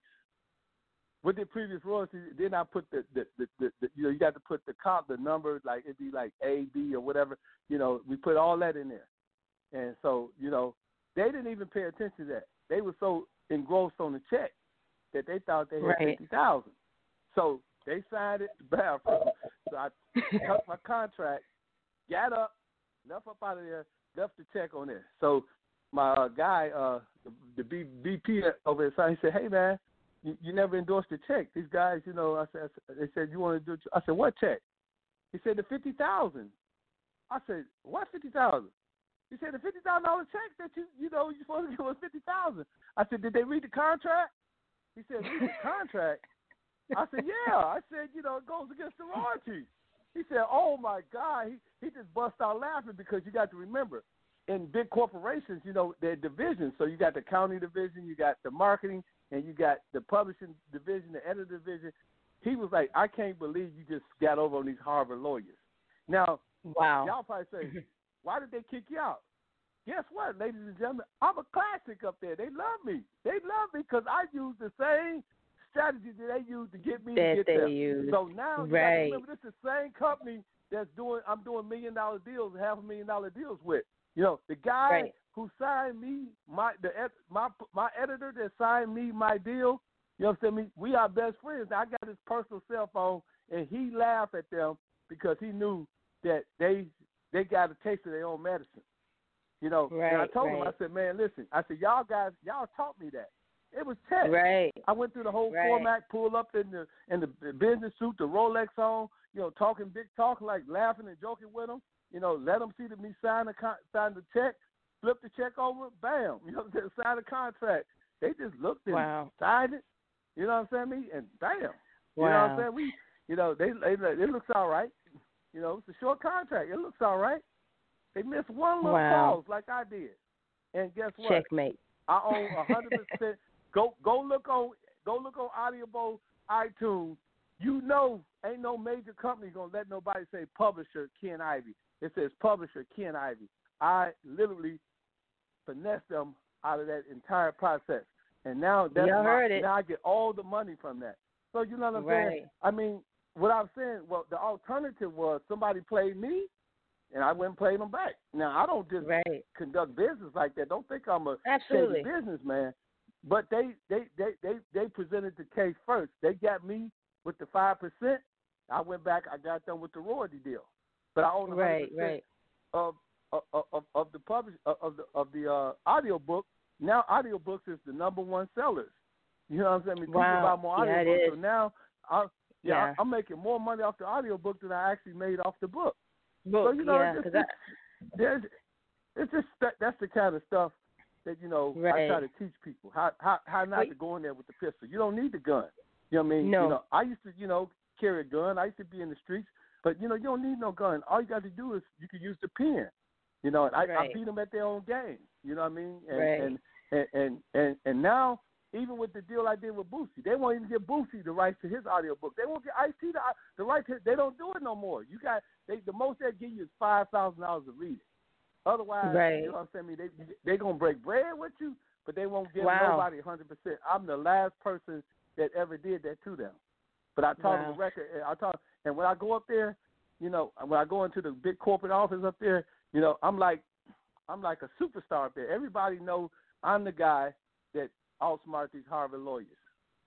[SPEAKER 4] With the previous royalties, then I put the, the, the, the, the you know, you got to put the comp, the number, like it'd be like A, B, or whatever. You know, we put all that in there. And so, you know, they didn't even pay attention to that. They were so engrossed on the check that they thought they had
[SPEAKER 3] right.
[SPEAKER 4] fifty thousand dollars. So they signed it to bathroom. So I took my contract, got up, left up out of there, left the check on there. So my uh, guy, uh, the, the V P over there, he said, hey, man, you, you never endorsed the check. These guys, you know, I said, they said, you want to do, I said, what check? He said, the fifty thousand dollars. I said, what fifty thousand dollars? He said, the fifty thousand dollars check that you, you know, you're supposed to give us fifty thousand dollars. I said, did they read the contract? He said, read the contract? I said, yeah. I said, you know, it goes against the royalties. He said, oh, my God. He, he just bust out laughing because you got to remember, in big corporations, you know, they're divisions. So you got the county division, you got the marketing, and you got the publishing division, the editor division. He was like, I can't believe you just got over on these Harvard lawyers. Now,
[SPEAKER 3] wow.
[SPEAKER 4] y'all probably say, why did they kick you out? Guess what, ladies and gentlemen? I'm a classic up there. They love me. They love me because I use the same strategy that they use to get me
[SPEAKER 3] that
[SPEAKER 4] to get
[SPEAKER 3] they
[SPEAKER 4] them.
[SPEAKER 3] use.
[SPEAKER 4] So now you
[SPEAKER 3] right.
[SPEAKER 4] got to remember, this is the same company that's doing, I'm doing million dollar deals, half a million dollar deals with. You know, the guy
[SPEAKER 3] right.
[SPEAKER 4] who signed me, my the my my editor that signed me my deal, you know what I'm saying? We are best friends. Now, I got his personal cell phone, and he laughed at them because he knew that they they got a taste of their own medicine. You know,
[SPEAKER 3] right,
[SPEAKER 4] and I told
[SPEAKER 3] right.
[SPEAKER 4] him, I said, man, listen, I said, y'all guys, y'all taught me that. It was tech.
[SPEAKER 3] Right.
[SPEAKER 4] I went through the whole
[SPEAKER 3] right.
[SPEAKER 4] format, pulled up in the in the business suit, the Rolex on, you know, talking big talk, like laughing and joking with them. You know, let them see that me sign the con- sign the check, flip the check over, bam, you know, sign the contract. They just looked and
[SPEAKER 3] wow.
[SPEAKER 4] signed it. You know what I'm saying? Me and bam. You
[SPEAKER 3] wow.
[SPEAKER 4] know what I'm saying? We, you know, they, they it looks all right. You know, it's a short contract. It looks all right. They missed one little
[SPEAKER 3] wow.
[SPEAKER 4] clause like I did, and guess what?
[SPEAKER 3] Checkmate.
[SPEAKER 4] I own a hundred percent. Go go look on go look on Audible, iTunes. You know, ain't no major company gonna let nobody say publisher Ken Ivy. It says publisher Ken Ivy. I literally finessed them out of that entire process, and now that's
[SPEAKER 3] Y'all
[SPEAKER 4] my,
[SPEAKER 3] heard it.
[SPEAKER 4] now I get all the money from that. So you know what I'm
[SPEAKER 3] right.
[SPEAKER 4] saying? I mean, what I'm saying, well, the alternative was somebody played me, and I went and played them back. Now I don't just
[SPEAKER 3] right.
[SPEAKER 4] conduct business like that. Don't think I'm a
[SPEAKER 3] Absolutely.
[SPEAKER 4] shady businessman. But they, they, they, they, they presented the case first. They got me with the five percent. I went back. I got them with the royalty deal. But I own one hundred percent
[SPEAKER 3] right, right.
[SPEAKER 4] of, of of of the publish of the of the uh, audio book. Now audiobooks is the number one sellers. You know what I'm saying? I mean,
[SPEAKER 3] wow.
[SPEAKER 4] people buy more
[SPEAKER 3] yeah,
[SPEAKER 4] audiobooks.
[SPEAKER 3] it
[SPEAKER 4] So
[SPEAKER 3] is.
[SPEAKER 4] now, I, yeah,
[SPEAKER 3] yeah,
[SPEAKER 4] I'm making more money off the audiobook than I actually made off the book.
[SPEAKER 3] book.
[SPEAKER 4] So you know,
[SPEAKER 3] yeah,
[SPEAKER 4] it's,
[SPEAKER 3] because
[SPEAKER 4] it's, there's, it's just that, that's the kind of stuff that, you know,
[SPEAKER 3] right.
[SPEAKER 4] I try to teach people how how how not
[SPEAKER 3] Wait.
[SPEAKER 4] to go in there with the pistol. You don't need the gun. You know what I mean?
[SPEAKER 3] No.
[SPEAKER 4] You know, I used to, you know, carry a gun. I used to be in the streets, but you know, you don't need no gun. All you got to do is you can use the pen. You know, and I,
[SPEAKER 3] right.
[SPEAKER 4] I beat them at their own game. You know what I mean? And
[SPEAKER 3] right.
[SPEAKER 4] and, and and and and now, even with the deal I did with Boosie, they won't even give Boosie the rights to his audiobook. They won't get Ice-T the, the right to. They don't do it no more. You got they the most they give you is five thousand dollars to read it. Otherwise,
[SPEAKER 3] right.
[SPEAKER 4] you know what I'm saying? They they gonna break bread with you, but they won't give
[SPEAKER 3] wow.
[SPEAKER 4] nobody one hundred percent. I'm the last person that ever did that to them. But I taught
[SPEAKER 3] wow.
[SPEAKER 4] them the record. I taught, and when I go up there, you know, when I go into the big corporate office up there, you know, I'm like, I'm like a superstar up there. Everybody knows I'm the guy that outsmarted these Harvard lawyers.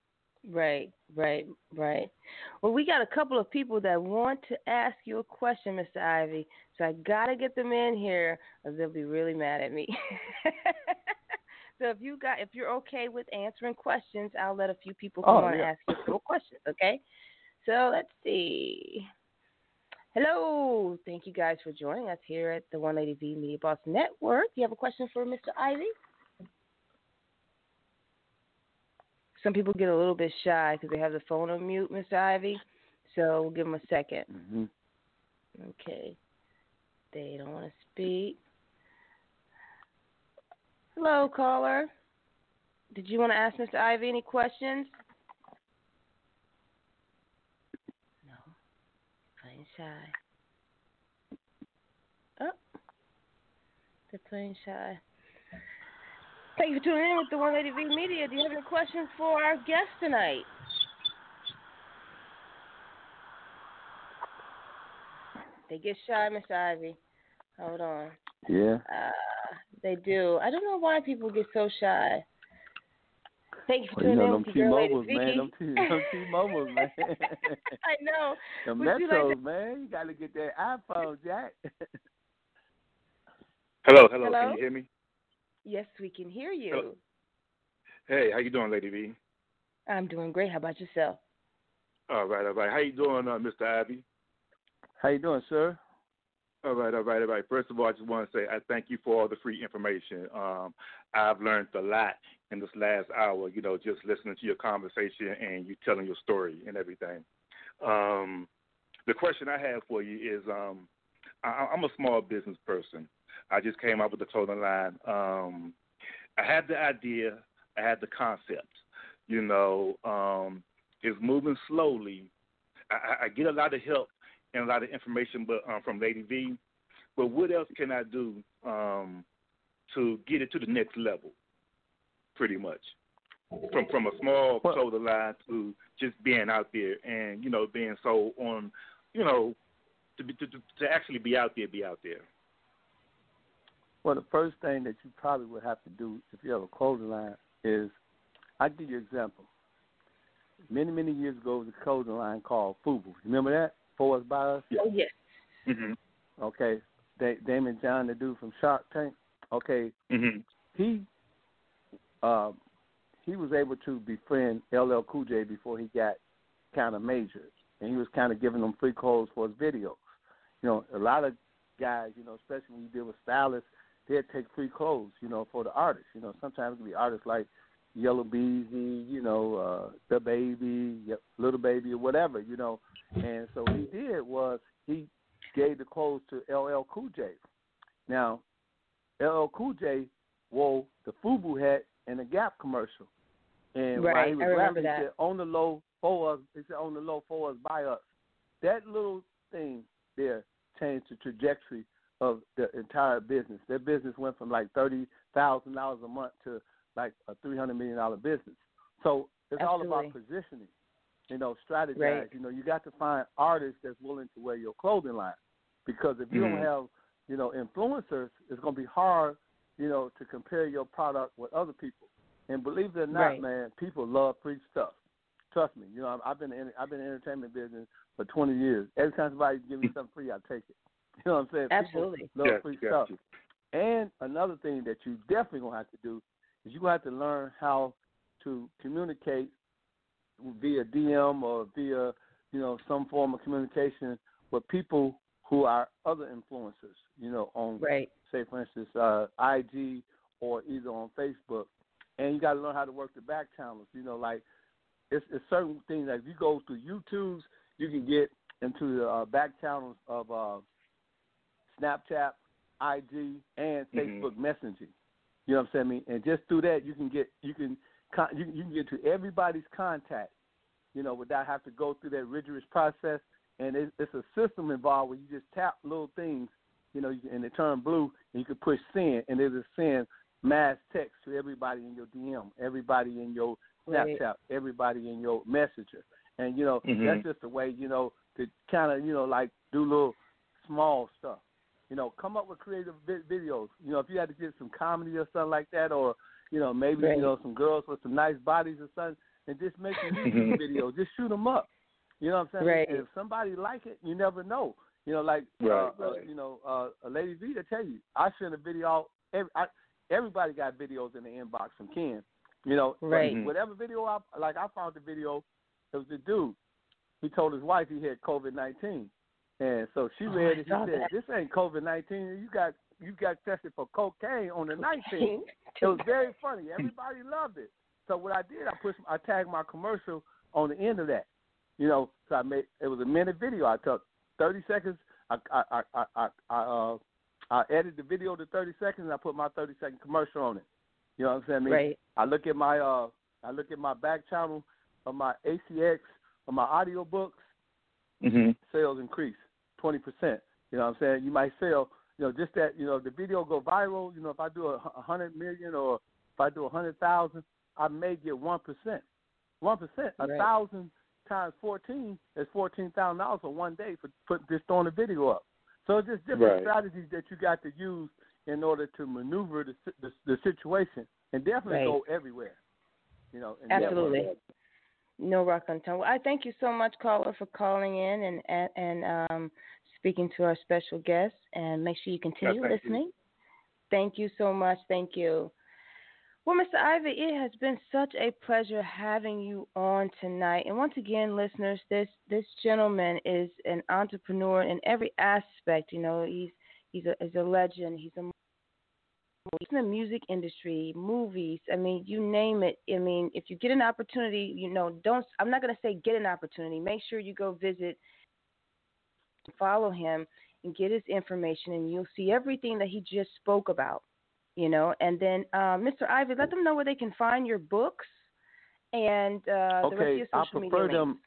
[SPEAKER 3] Right, right, right. Well, we got a couple of people that want to ask you a question, Mister Ivy. So I gotta get them in here, or they'll be really mad at me. So if you got, if you're okay with answering questions, I'll let a few people come
[SPEAKER 4] Oh
[SPEAKER 3] on and
[SPEAKER 4] yeah.
[SPEAKER 3] ask you a couple questions. Okay. So let's see. Hello. Thank you guys for joining us here at the one Lady V Media Boss Network. Do you have a question for Mister Ivy? Some people get a little bit shy because they have the phone on mute, Mister Ivy. So we'll give them a second.
[SPEAKER 4] Mm-hmm.
[SPEAKER 3] Okay. They don't want to speak. Hello, caller. Did you want to ask Mister Ivy any questions? No. Playing shy. Oh. They're playing shy. Thank you for tuning in with the One Lady V Media. Do you have any questions for our guest tonight? They get shy, Mister Ivy. Hold on.
[SPEAKER 4] Yeah.
[SPEAKER 3] Uh, they do. I don't know why people get so shy. Thank you for
[SPEAKER 4] Well, you
[SPEAKER 3] tuning
[SPEAKER 4] know
[SPEAKER 3] in
[SPEAKER 4] them
[SPEAKER 3] with your girl, Lady
[SPEAKER 4] T-Mobiles,
[SPEAKER 3] V.
[SPEAKER 4] man. Them, T- them T-Mobiles, man.
[SPEAKER 3] I know.
[SPEAKER 4] Them
[SPEAKER 3] Would you
[SPEAKER 4] Metros,
[SPEAKER 3] like to-
[SPEAKER 4] man. You got to get that iPhone, Jack.
[SPEAKER 7] Hello, hello,
[SPEAKER 3] Hello?
[SPEAKER 7] Can you hear me?
[SPEAKER 3] Yes, we can hear you.
[SPEAKER 7] Hello. Hey, how you doing, Lady V?
[SPEAKER 3] I'm doing great. How about yourself?
[SPEAKER 7] All right, all right. How you doing, uh, Mister Ivy?
[SPEAKER 4] How you doing, sir?
[SPEAKER 7] All right, all right, all right. First of all, I just want to say I thank you for all the free information. Um, I've learned a lot in this last hour, you know, just listening to your conversation and you telling your story and everything. Um, the question I have for you is um, I, I'm a small business person. I just came up with the clothing line. Um, I had the idea. I had the concept. You know, um, it's moving slowly. I, I get a lot of help and a lot of information but um, from Lady V. But what else can I do um, to get it to the next level, pretty much? From from a small
[SPEAKER 4] Well,
[SPEAKER 7] clothing line to just being out there and, you know, being so on, you know, to, be, to, to actually be out there, be out there.
[SPEAKER 4] Well, the first thing that you probably would have to do if you have a clothing line is, I'll give you an example. Many, many years ago, there was a clothing line called FUBU. Remember that? For Us, By Us?
[SPEAKER 3] Oh, yes.
[SPEAKER 7] Mm-hmm.
[SPEAKER 4] Okay. Da- Damon John, the dude from Shark Tank. Okay.
[SPEAKER 7] Mm-hmm.
[SPEAKER 4] He uh, he was able to befriend L L Cool J before he got kind of major. And he was kind of giving them free clothes for his videos. You know, a lot of guys, you know, especially when you deal with stylists, they'd take free clothes, you know, for the artists. You know, sometimes it could be artists like Yellow Beezy, you know, uh, The Baby, Little Baby, or whatever, you know. And so what he did was he gave the clothes to L L Cool J. Now, L L Cool J wore the FUBU hat in a Gap commercial. And
[SPEAKER 3] Right,
[SPEAKER 4] while he was
[SPEAKER 3] I remember
[SPEAKER 4] rapping,
[SPEAKER 3] that.
[SPEAKER 4] he said, on the low for us, he said, on the low for us, by us. That little thing there changed the trajectory of the entire business. Their business went from like thirty thousand dollars a month to like a three hundred million dollars business. So it's
[SPEAKER 3] Absolutely.
[SPEAKER 4] all about positioning, you know, strategize.
[SPEAKER 3] Right.
[SPEAKER 4] You know, you got to find artists that's willing to wear your clothing line, because if you
[SPEAKER 7] Mhm.
[SPEAKER 4] don't have, you know, influencers, it's going to be hard, you know, to compare your product with other people. And believe it or not,
[SPEAKER 3] Right.
[SPEAKER 4] man, people love free stuff. Trust me. You know, I've been in, I've been in the entertainment business for twenty years. Every time somebody gives me something free, I take it. You know what I'm saying?
[SPEAKER 3] Absolutely.
[SPEAKER 4] People love
[SPEAKER 7] Yes,
[SPEAKER 4] free
[SPEAKER 7] yes,
[SPEAKER 4] stuff.
[SPEAKER 7] yes.
[SPEAKER 4] And another thing that you definitely gonna have to do is you gonna have to learn how to communicate via D M or via, you know, some form of communication with people who are other influencers. You know, on
[SPEAKER 3] Right.
[SPEAKER 4] say for instance uh, I G or either on Facebook. And you got to learn how to work the back channels. You know, like it's, it's certain things. Like if you go through YouTube's, you can get into the uh, back channels of uh, Snapchat, I G, and
[SPEAKER 7] Mhm.
[SPEAKER 4] Facebook Messaging. You know what I'm saying? I mean, and just through that, you can get you can con- you, you can get to everybody's contact. You know, without having to go through that rigorous process. And it's, it's a system involved where you just tap little things. You know, and they turn blue, and you can push send, and it'll send mass text to everybody in your D M, everybody in your Snapchat,
[SPEAKER 3] Right.
[SPEAKER 4] everybody in your Messenger. And, you know,
[SPEAKER 7] Mhm.
[SPEAKER 4] that's just a way, you know, to kind of, you know, like do little small stuff. You know, come up with creative vi- videos. You know, if you had to get some comedy or something like that, or, you know, maybe,
[SPEAKER 3] Right.
[SPEAKER 4] you know, some girls with some nice bodies or something, and just make a YouTube video. Just shoot them up. You know what I'm saying?
[SPEAKER 3] Right.
[SPEAKER 4] And if somebody like it, you never know. You know, like
[SPEAKER 7] Right,
[SPEAKER 4] uh,
[SPEAKER 7] right.
[SPEAKER 4] Uh, you know, uh, a Lady V to tell you, I send a video out. Every, I, everybody got videos in the inbox from Ken. You know,
[SPEAKER 3] Right.
[SPEAKER 7] Mhm.
[SPEAKER 4] whatever video I like, I found the video. It was the dude. He told his wife he had COVID nineteen, and so she
[SPEAKER 3] Oh,
[SPEAKER 4] read
[SPEAKER 3] I
[SPEAKER 4] it. He
[SPEAKER 3] saw
[SPEAKER 4] said,
[SPEAKER 3] that.
[SPEAKER 4] "This ain't COVID nineteen. You got you got tested for cocaine on the nineteenth." It was very funny. Everybody loved it. So what I did, I put some, I tagged my commercial on the end of that. You know, so I made it was a minute video. I took thirty seconds. I I I I, I, I uh I edited the video to thirty seconds, and I put my thirty second commercial on it. You know what I'm saying? I mean,
[SPEAKER 3] Right.
[SPEAKER 4] I look at my uh I look at my back channel of my A C X of my audio books.
[SPEAKER 7] Mhm.
[SPEAKER 4] Sales increase twenty percent. You know what I'm saying? You might sell, you know, just that, you know, the video go viral. You know, if I do a hundred million or if I do a hundred thousand, I may get one percent. One percent, a
[SPEAKER 3] Right.
[SPEAKER 4] thousand times fourteen is fourteen thousand dollars for one day for put just throwing a video up. So it's just different
[SPEAKER 7] Right.
[SPEAKER 4] strategies that you got to use in order to maneuver the the, the situation and definitely
[SPEAKER 3] Right.
[SPEAKER 4] go everywhere. You know, and
[SPEAKER 3] Absolutely.
[SPEAKER 4] network.
[SPEAKER 3] No rock on tongue. Well, I thank you so much, caller, for calling in and and, and um, speaking to our special guest. And make sure you continue
[SPEAKER 7] Yeah, thank you.
[SPEAKER 3] listening. Thank you so much. Thank you. Well, Mister Ivy, it has been such a pleasure having you on tonight. And once again, listeners, this this gentleman is an entrepreneur in every aspect. You know, he's he's a he's a legend. He's a He's in the music industry, movies. I mean, you name it. I mean, if you get an opportunity, you know, don't. I'm not going to say get an opportunity. Make sure you go visit, follow him, and get his information, and you'll see everything that he just spoke about. You know, and then uh, Mister Ivy, let them know where they can find your books and uh, the rest of
[SPEAKER 4] Okay,
[SPEAKER 3] your
[SPEAKER 4] I
[SPEAKER 3] social media
[SPEAKER 4] prefer
[SPEAKER 3] links.
[SPEAKER 4] them.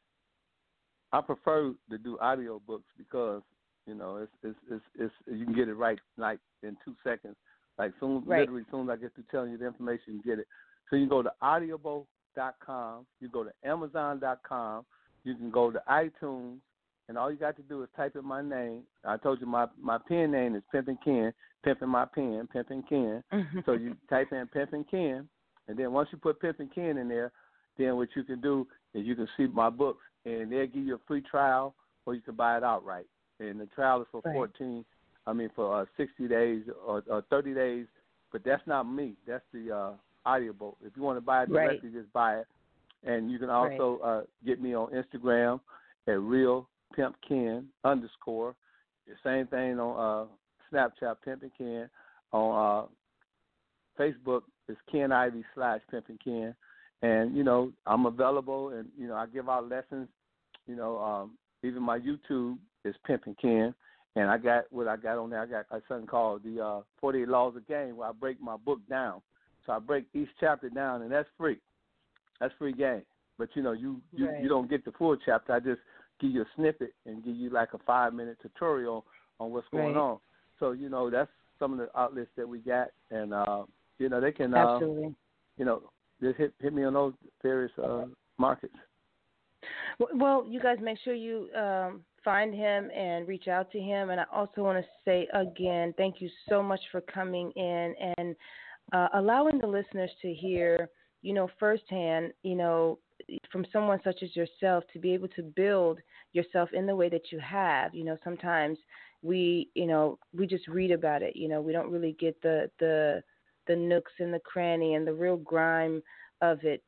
[SPEAKER 4] I prefer to do audio books because you know it's it's it's, it's you can get it right like in two seconds. Like soon,
[SPEAKER 3] Right.
[SPEAKER 4] literally, soon as I get through telling you the information, you get it. So you go to audible dot com, you go to amazon dot com, you can go to iTunes, and all you got to do is type in my name. I told you my, my pen name is Pimpin' Ken, Pimpin' my pen, Pimpin' Ken. So you type in Pimpin' Ken, and then once you put Pimpin' Ken in there, then what you can do is you can see my books, and they'll give you a free trial, or you can buy it outright. And the trial is for
[SPEAKER 3] Right.
[SPEAKER 4] fourteen. I mean, for uh, sixty days or, or thirty days, but that's not me. That's the uh, Audible. If you want to buy it directly, just buy it. And you can also right. uh, get me on Instagram at Real Pimp Ken underscore. The same thing on uh, Snapchat, Pimpin' Ken. On uh, Facebook, it's Ken Ivy slash Pimpin' Ken. And, you know, I'm available, and, you know, I give out lessons. You know, um, even my YouTube is Pimpin' Ken. And I got what I got on there. I got something called the uh, forty-eight Laws of Game, where I break my book down. So I break each chapter down, and that's free. That's free game. But, you know, you, you,
[SPEAKER 3] right.
[SPEAKER 4] you don't get the full chapter. I just give you a snippet and give you like a five-minute tutorial on what's going
[SPEAKER 3] right.
[SPEAKER 4] on. So, you know, that's some of the outlets that we got. And, uh, you know, they can, uh,
[SPEAKER 3] Absolutely.
[SPEAKER 4] you know, just hit, hit me on those various uh, markets.
[SPEAKER 3] Well, you guys make sure you um, find him and reach out to him. And I also want to say again, thank you so much for coming in and uh, allowing the listeners to hear, you know, firsthand, you know, from someone such as yourself to be able to build yourself in the way that you have. You know, sometimes we, you know, we just read about it. You know, we don't really get the the the nooks and the cranny and the real grime of it.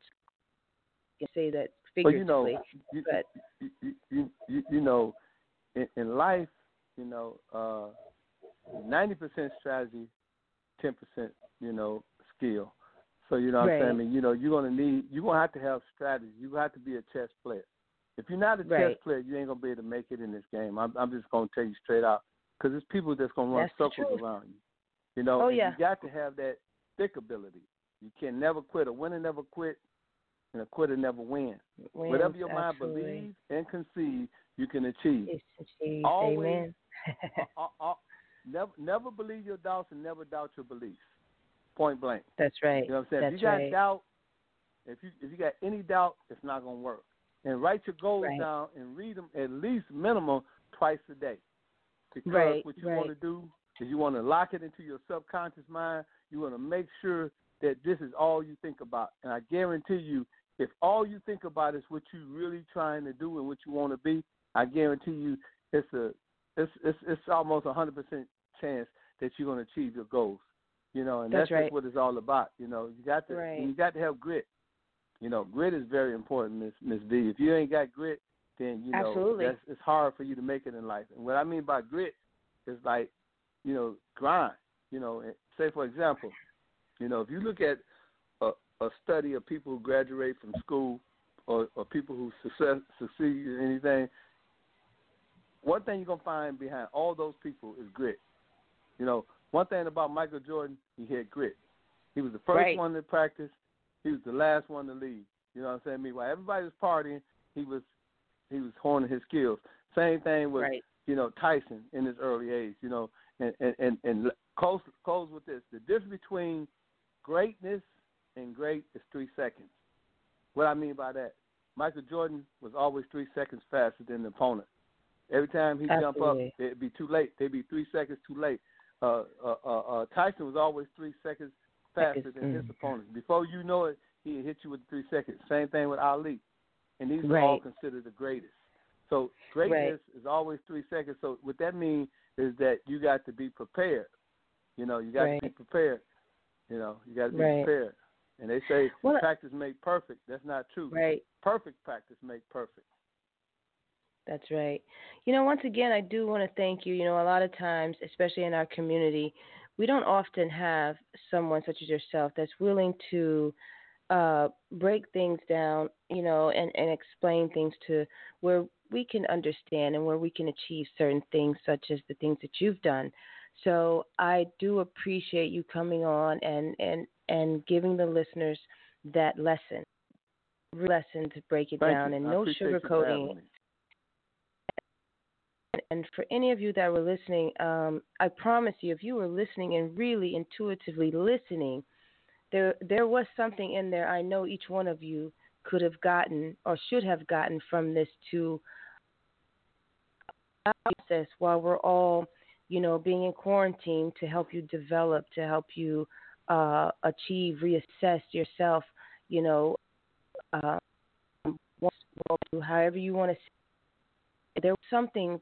[SPEAKER 3] You can say that.
[SPEAKER 4] Well, you know, you,
[SPEAKER 3] but,
[SPEAKER 4] you, you, you, you know, in, in life, you know, uh, ninety percent strategy, ten percent, you know, skill. So, you know what
[SPEAKER 3] right.
[SPEAKER 4] I'm saying? I mean, you know, you're going to need, you're going to have to have strategy. You're going to have to be a chess player. If you're not a
[SPEAKER 3] right.
[SPEAKER 4] chess player, you ain't going to be able to make it in this game. I'm, I'm just going to tell you straight out, because there's people that's going to run
[SPEAKER 3] that's
[SPEAKER 4] circles around you. You know,
[SPEAKER 3] oh,
[SPEAKER 4] and
[SPEAKER 3] yeah.
[SPEAKER 4] you got to have that stick ability. You can never quit. A winner never quit. And a quitter never wins.
[SPEAKER 3] Wins,
[SPEAKER 4] Whatever your
[SPEAKER 3] absolutely.
[SPEAKER 4] mind believes and conceives, you can achieve.
[SPEAKER 3] It's achieved.
[SPEAKER 4] Always,
[SPEAKER 3] Amen.
[SPEAKER 4] uh, uh, uh, never, never believe your doubts and never doubt your beliefs. Point blank.
[SPEAKER 3] That's right.
[SPEAKER 4] You know what I'm saying?
[SPEAKER 3] That's
[SPEAKER 4] if you got
[SPEAKER 3] right.
[SPEAKER 4] doubt, if you if you got any doubt, it's not gonna work. And write your goals
[SPEAKER 3] right.
[SPEAKER 4] down and read them at least minimum twice a day. Because
[SPEAKER 3] right.
[SPEAKER 4] what you
[SPEAKER 3] right.
[SPEAKER 4] want to do is you want to lock it into your subconscious mind. You want to make sure that this is all you think about. And I guarantee you, if all you think about is what you're really trying to do and what you want to be, I guarantee you it's a it's it's, it's almost a hundred percent chance that you're going to achieve your goals. You know, and
[SPEAKER 3] that's,
[SPEAKER 4] that's
[SPEAKER 3] right.
[SPEAKER 4] just what it's all about. You know, you got to
[SPEAKER 3] right.
[SPEAKER 4] you got to have grit. You know, grit is very important, Miss Miss V. If you ain't got grit, then you know
[SPEAKER 3] Absolutely.
[SPEAKER 4] that's, it's hard for you to make it in life. And what I mean by grit is like, you know, grind. You know, say for example, you know, if you look at a, a study of people who graduate from school or, or people who success, succeed in anything, one thing you're gonna find behind all those people is grit. You know, one thing about Michael Jordan, he had grit. He was the first
[SPEAKER 3] right.
[SPEAKER 4] one to practice. He was the last one to leave. You know what I'm saying? Meanwhile, everybody was partying. He was he was honing his skills. Same thing with
[SPEAKER 3] right.
[SPEAKER 4] you know Tyson in his early age. You know, and and and, and close close with this. The difference between greatness and great is three seconds. What I mean by that, Michael Jordan was always three seconds faster than the opponent. Every time he jump up, it'd be too late. They'd be three seconds too late. Uh, uh, uh, uh, Tyson was always three seconds faster than his opponent. Before you know it, he hit you with three seconds. Same thing with Ali. And these
[SPEAKER 3] right.
[SPEAKER 4] are all considered the greatest. So greatness
[SPEAKER 3] right.
[SPEAKER 4] is always three seconds. So what that means is that you got to be prepared. You know, you got
[SPEAKER 3] right.
[SPEAKER 4] to be prepared. You know, you got to be
[SPEAKER 3] right.
[SPEAKER 4] prepared. And they say
[SPEAKER 3] well,
[SPEAKER 4] practice make perfect. That's not true.
[SPEAKER 3] Right.
[SPEAKER 4] Perfect practice make perfect.
[SPEAKER 3] That's right. You know, once again, I do want to thank you. You know, a lot of times, especially in our community, we don't often have someone such as yourself that's willing to uh, break things down, you know, and, and explain things to where we can understand and where we can achieve certain things, such as the things that you've done. So I do appreciate you coming on and, and, and giving the listeners that lesson, lesson to break it
[SPEAKER 4] Thank
[SPEAKER 3] down
[SPEAKER 4] you.
[SPEAKER 3] and
[SPEAKER 4] I
[SPEAKER 3] no
[SPEAKER 4] appreciate you for
[SPEAKER 3] sugarcoating.
[SPEAKER 4] having me.
[SPEAKER 3] And for any of you that were listening, um, I promise you, if you were listening and really intuitively listening, there there was something in there I know each one of you could have gotten or should have gotten from this to process while we're all, you know, being in quarantine to help you develop, to help you uh, achieve, reassess yourself, you know, uh, however you want to say. There was something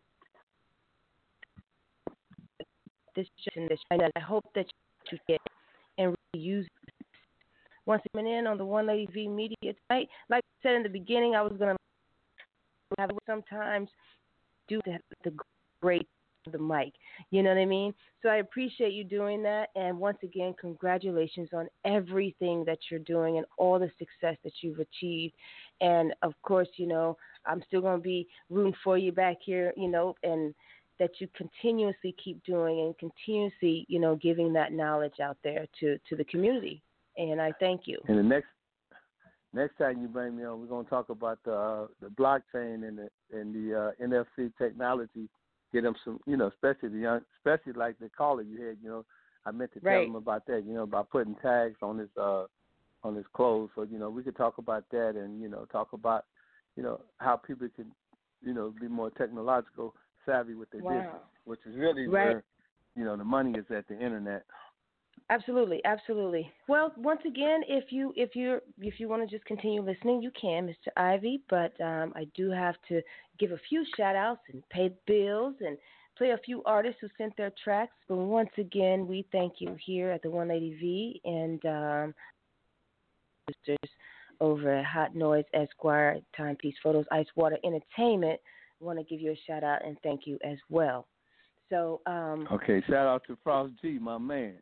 [SPEAKER 3] this and this, and I hope that you get and really use it. Once I'm in on the One Lady V Media tonight, like I said in the beginning, I was going to have sometimes do the, the great the mic. You know what I mean? So I appreciate you doing that. And once again, congratulations on everything that you're doing and all the success that you've achieved. And of course, you know, I'm still going to be rooting for you back here, you know, and that you continuously keep doing and continuously, you know, giving that knowledge out there to, to the community. And I thank you.
[SPEAKER 4] And the next next time you bring me on, we're going to talk about the uh, the blockchain and the and the uh, N F C technology. Get them some, you know, especially the young, especially like the caller you had. You know, I meant to tell
[SPEAKER 3] right.
[SPEAKER 4] them about that. You know, about putting tags on his uh, on his clothes. So you know, we could talk about that, and you know, talk about you know how people can, you know, be more technological savvy with their
[SPEAKER 3] wow.
[SPEAKER 4] business, which is really
[SPEAKER 3] right.
[SPEAKER 4] where you know the money is at the internet.
[SPEAKER 3] Absolutely, absolutely. Well, once again, if you if you if you want to just continue listening, you can, Mister Ivy. But um, I do have to give a few shout outs and pay bills and play a few artists who sent their tracks. But once again, we thank you here at the One Lady V and um, sisters over at Hot Noise Esquire, Timepiece Photos, Ice Water Entertainment. I want to give you a shout out and thank you as well. So um,
[SPEAKER 4] okay, shout out to Frost G, my man.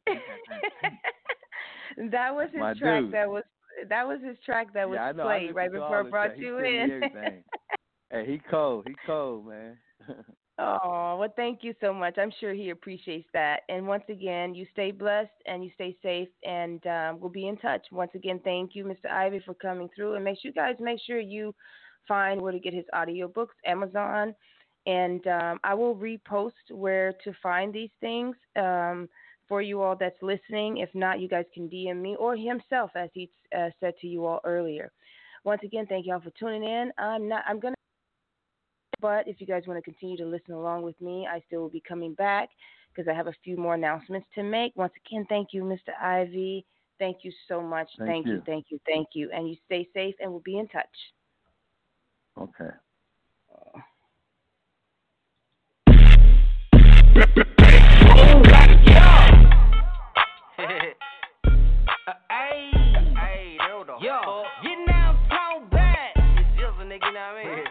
[SPEAKER 3] That was his
[SPEAKER 4] my
[SPEAKER 3] track.
[SPEAKER 4] Dude.
[SPEAKER 3] That was that was his track that was
[SPEAKER 4] yeah, I know.
[SPEAKER 3] played
[SPEAKER 4] I
[SPEAKER 3] right before I brought you in.
[SPEAKER 4] Hey, he cold. He cold, man.
[SPEAKER 3] Oh, well, thank you so much. I'm sure he appreciates that. And once again, you stay blessed and you stay safe, and um, we'll be in touch. Once again, thank you, Mister Ivy, for coming through. And make sure you guys make sure you find where to get his audiobooks, Amazon. And um, I will repost where to find these things um, for you all that's listening. If not, you guys can D M me or himself, as he uh, said to you all earlier. Once again, thank you all for tuning in. I'm not. I'm gonna. But if you guys want to continue to listen along with me, I still will be coming back because I have a few more announcements to make. Once again, thank you, Mister Ivy. Thank you so much.
[SPEAKER 4] Thank
[SPEAKER 3] Thank
[SPEAKER 4] you.
[SPEAKER 3] you, thank you, thank you. And you stay safe, and we'll be in touch.
[SPEAKER 4] Okay.
[SPEAKER 2] Yo, you now talk back. It's just a nigga, you know what I mean?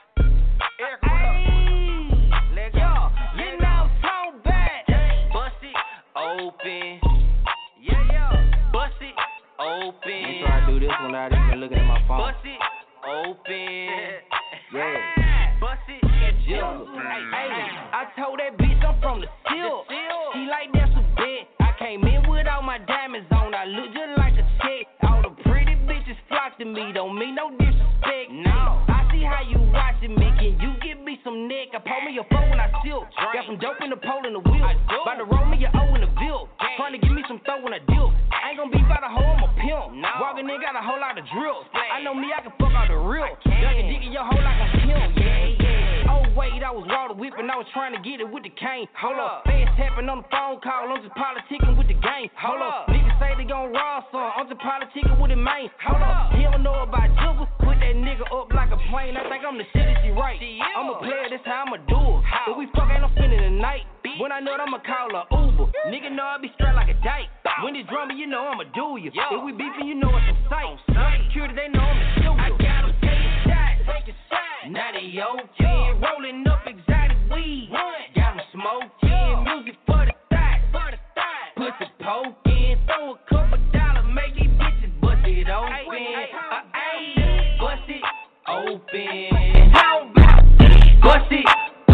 [SPEAKER 2] Hey, yo, you now talk back. Bust it open. Yeah, yeah. Bust it open. I'm trying to do this one out even looking at my phone. Bust it open. Yeah. Bust it. Jizzle. Hey, I told that bitch I'm from the silk. She like that's a bet. I came in with all my diamonds on. I look just like a chick. All the pretty bitches flock to me. Don't mean no disrespect. No. I see how you watching me. Can you give me some neck? I pull me a phone when I silk. Got some dope in the pole and the wheel. About to roll me a O in the Ville. Trying to give me some throw when I deal. I ain't gonna be by the hoe, I'm a pimp. No. Walking in got a whole lot of drills. I know me, I can fuck all the real. Y'all can dig in your hoe like I'm pimp. Yeah, yeah. Oh, wait, I was water whipping. I was trying to get it with the cane. Hold up. Fans tapping on the phone call. I'm just politicking with the game. Hold up. Niggas say they gon' rob some. I'm just politicking with the main. Hold up. He don't know about Juggle. Put that nigga up like a plane. I think I'm the shit that she right. I'm a player, this how I'ma do it. If we fuck, ain't no spending the night. When I know it, I'ma call her Uber. Nigga know I be strapped like a dyke. When it's drama, you know I'ma do you. If we beefing, you know it's on sight. Security, they know I'm the shooter. I gotta take a shot, take a shot. Now they open, rolling up exotic weed. Got them smoking, music for the thigh, for the thigh. Pussy poking, throw a couple dollars, make these bitches bust it open. Ayy, bust it open. Bust it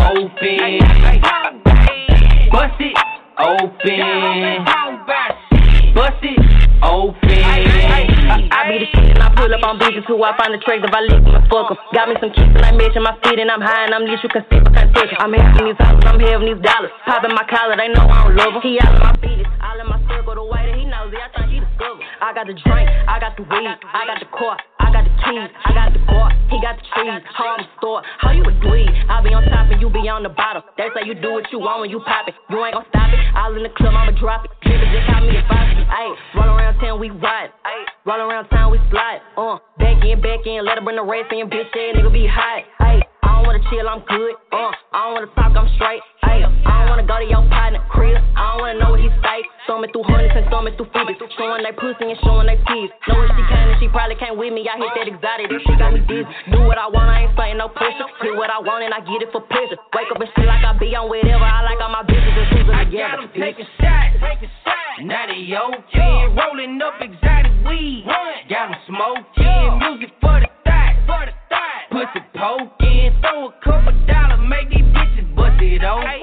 [SPEAKER 2] open. Bust it open. Bust it open. I be the shit and I pull up on bitches who I find attractive. I lick them and fuck them. Got me some kicks and I matching my feet and I'm high and I'm lit. You can see I can't take it. I'm having these dollars, I'm having these dollars. Popping my collar, they know I don't love them. He all in my business, all in my circle. The way that he knows it, I think he discovered. I got the drink, I got the weed, I got the car, I got the keys, I got the guard, he got the trees. How I'm store, how you a dweeb? I be on top and you be on the bottom. They say you do what you want when you pop it. You ain't gon' stop it. All in the club, I'ma drop it. Niggas just call me a boss. Ayy, roll around town, we ride. Ayy, roll around town, we slide. Uh, back in, back in, let her bring the race in, bitch, yeah, nigga be high. Ayy, I don't wanna chill, I'm good. Uh, I don't wanna talk, I'm straight. Ayy, I don't wanna go to your partner crib. I don't wanna know what he stay. Throw me through hundreds and throw me through fifties. Showing they pussy and showing they teeth. Know where she can and she probably can't with me. I hit that exotic, this shit got me dizzy. Do what I want, I ain't saying no pressure. Get what I want and I get it for pleasure. Wake up and shit like I be on whatever. I like all my bitches and shoes together. I got them taking shots, taking shots. Now they open, rolling up exotic weed. Got them smoking, music for the thigh, for the thigh. Pussy poking, throw a couple dollars, make these bitches bust it open.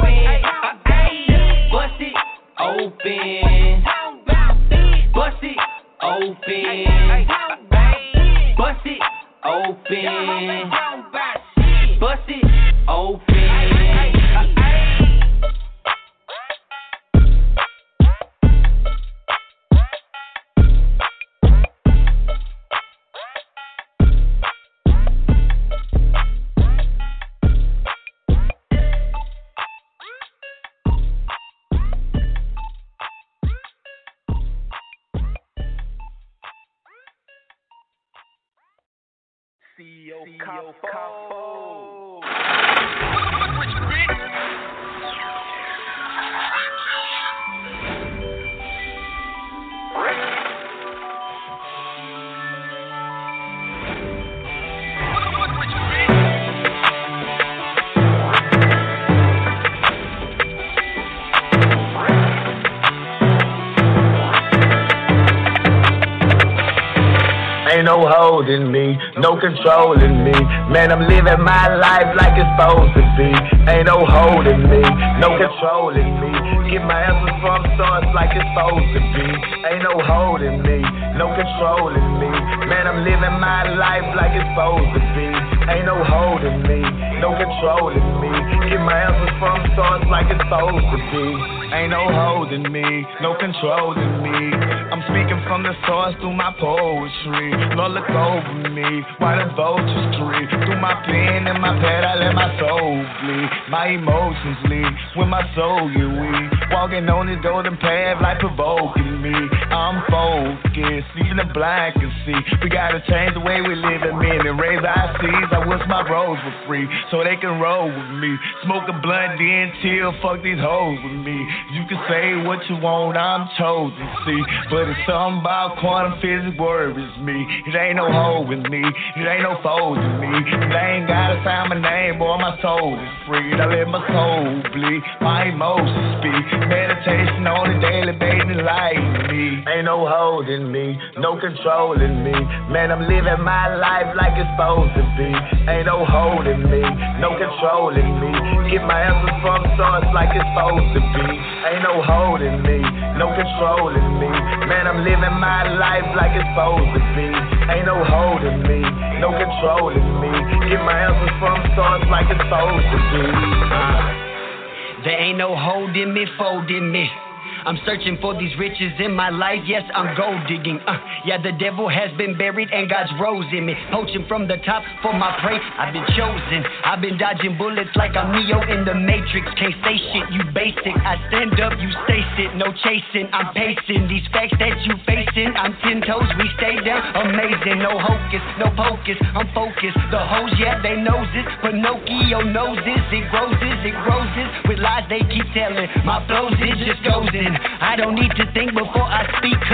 [SPEAKER 2] Ayy, bust it open. Bust it open. Bust it open. Bust it open.
[SPEAKER 8] C E O Capo.
[SPEAKER 9] Ain't no holding me, no controlling me. Man, I'm living my life like it's supposed to be. Ain't no holding me, no controlling me. Get my answers from source like it's supposed to be. Ain't no holding me, no controlling me. Man, I'm living my life like it's supposed to be. Ain't no holding me, no controlling me. Get my answers from source like it's supposed to be. Ain't no holding me, no controlling me.
[SPEAKER 6] I'm speaking from the source through my poetry. Lord, look over me while the vultures creep. Through my pen and my pad, I let my soul bleed. My emotions lead when my soul get weak. Walking on this golden path like provoking me. I'm focused, even the blind can see. We gotta change the way we live in men and raise our seeds. I wish my roads were free so they can roll with me. Smoke a blunt, then chill, fuck these hoes with me. You can say what you want, I'm chosen, see. But it's something about quantum physics worries me. It ain't no hole with me, it ain't no foes with me. They ain't gotta sign my name, boy, my soul is free. I let my soul bleed, my emotions speak. Meditation on a daily basis, like me.
[SPEAKER 9] Ain't no holding me, no controlling me. Man, I'm living my life like it's supposed to be. Ain't no holding me, no controlling me. Get my answers from source like it's supposed to be. Ain't no holding me, no controlling me. Man, I'm living my life like it's supposed to be. Ain't no holding me, no controlling me. Get my answers from source like it's supposed to be.
[SPEAKER 10] Uh, there ain't no holding me, folding me. I'm searching for these riches in my life, yes, I'm gold digging. Uh, yeah, the devil has been buried and God's rose in me. Poaching from the top for my prey, I've been chosen. I've been dodging bullets like I'm Neo in the Matrix. Can't say shit, you basic. I stand up, you stay sit, no chasing. I'm pacing these facts that you facing. I'm ten toes, we stay down, amazing. No hocus, no pocus, I'm focused. The hoes, yeah, they knows it. Pinocchio knows this, it grows this, it grows this. With lies they keep telling, my flows, it just goes in. I don't need to think before I speak.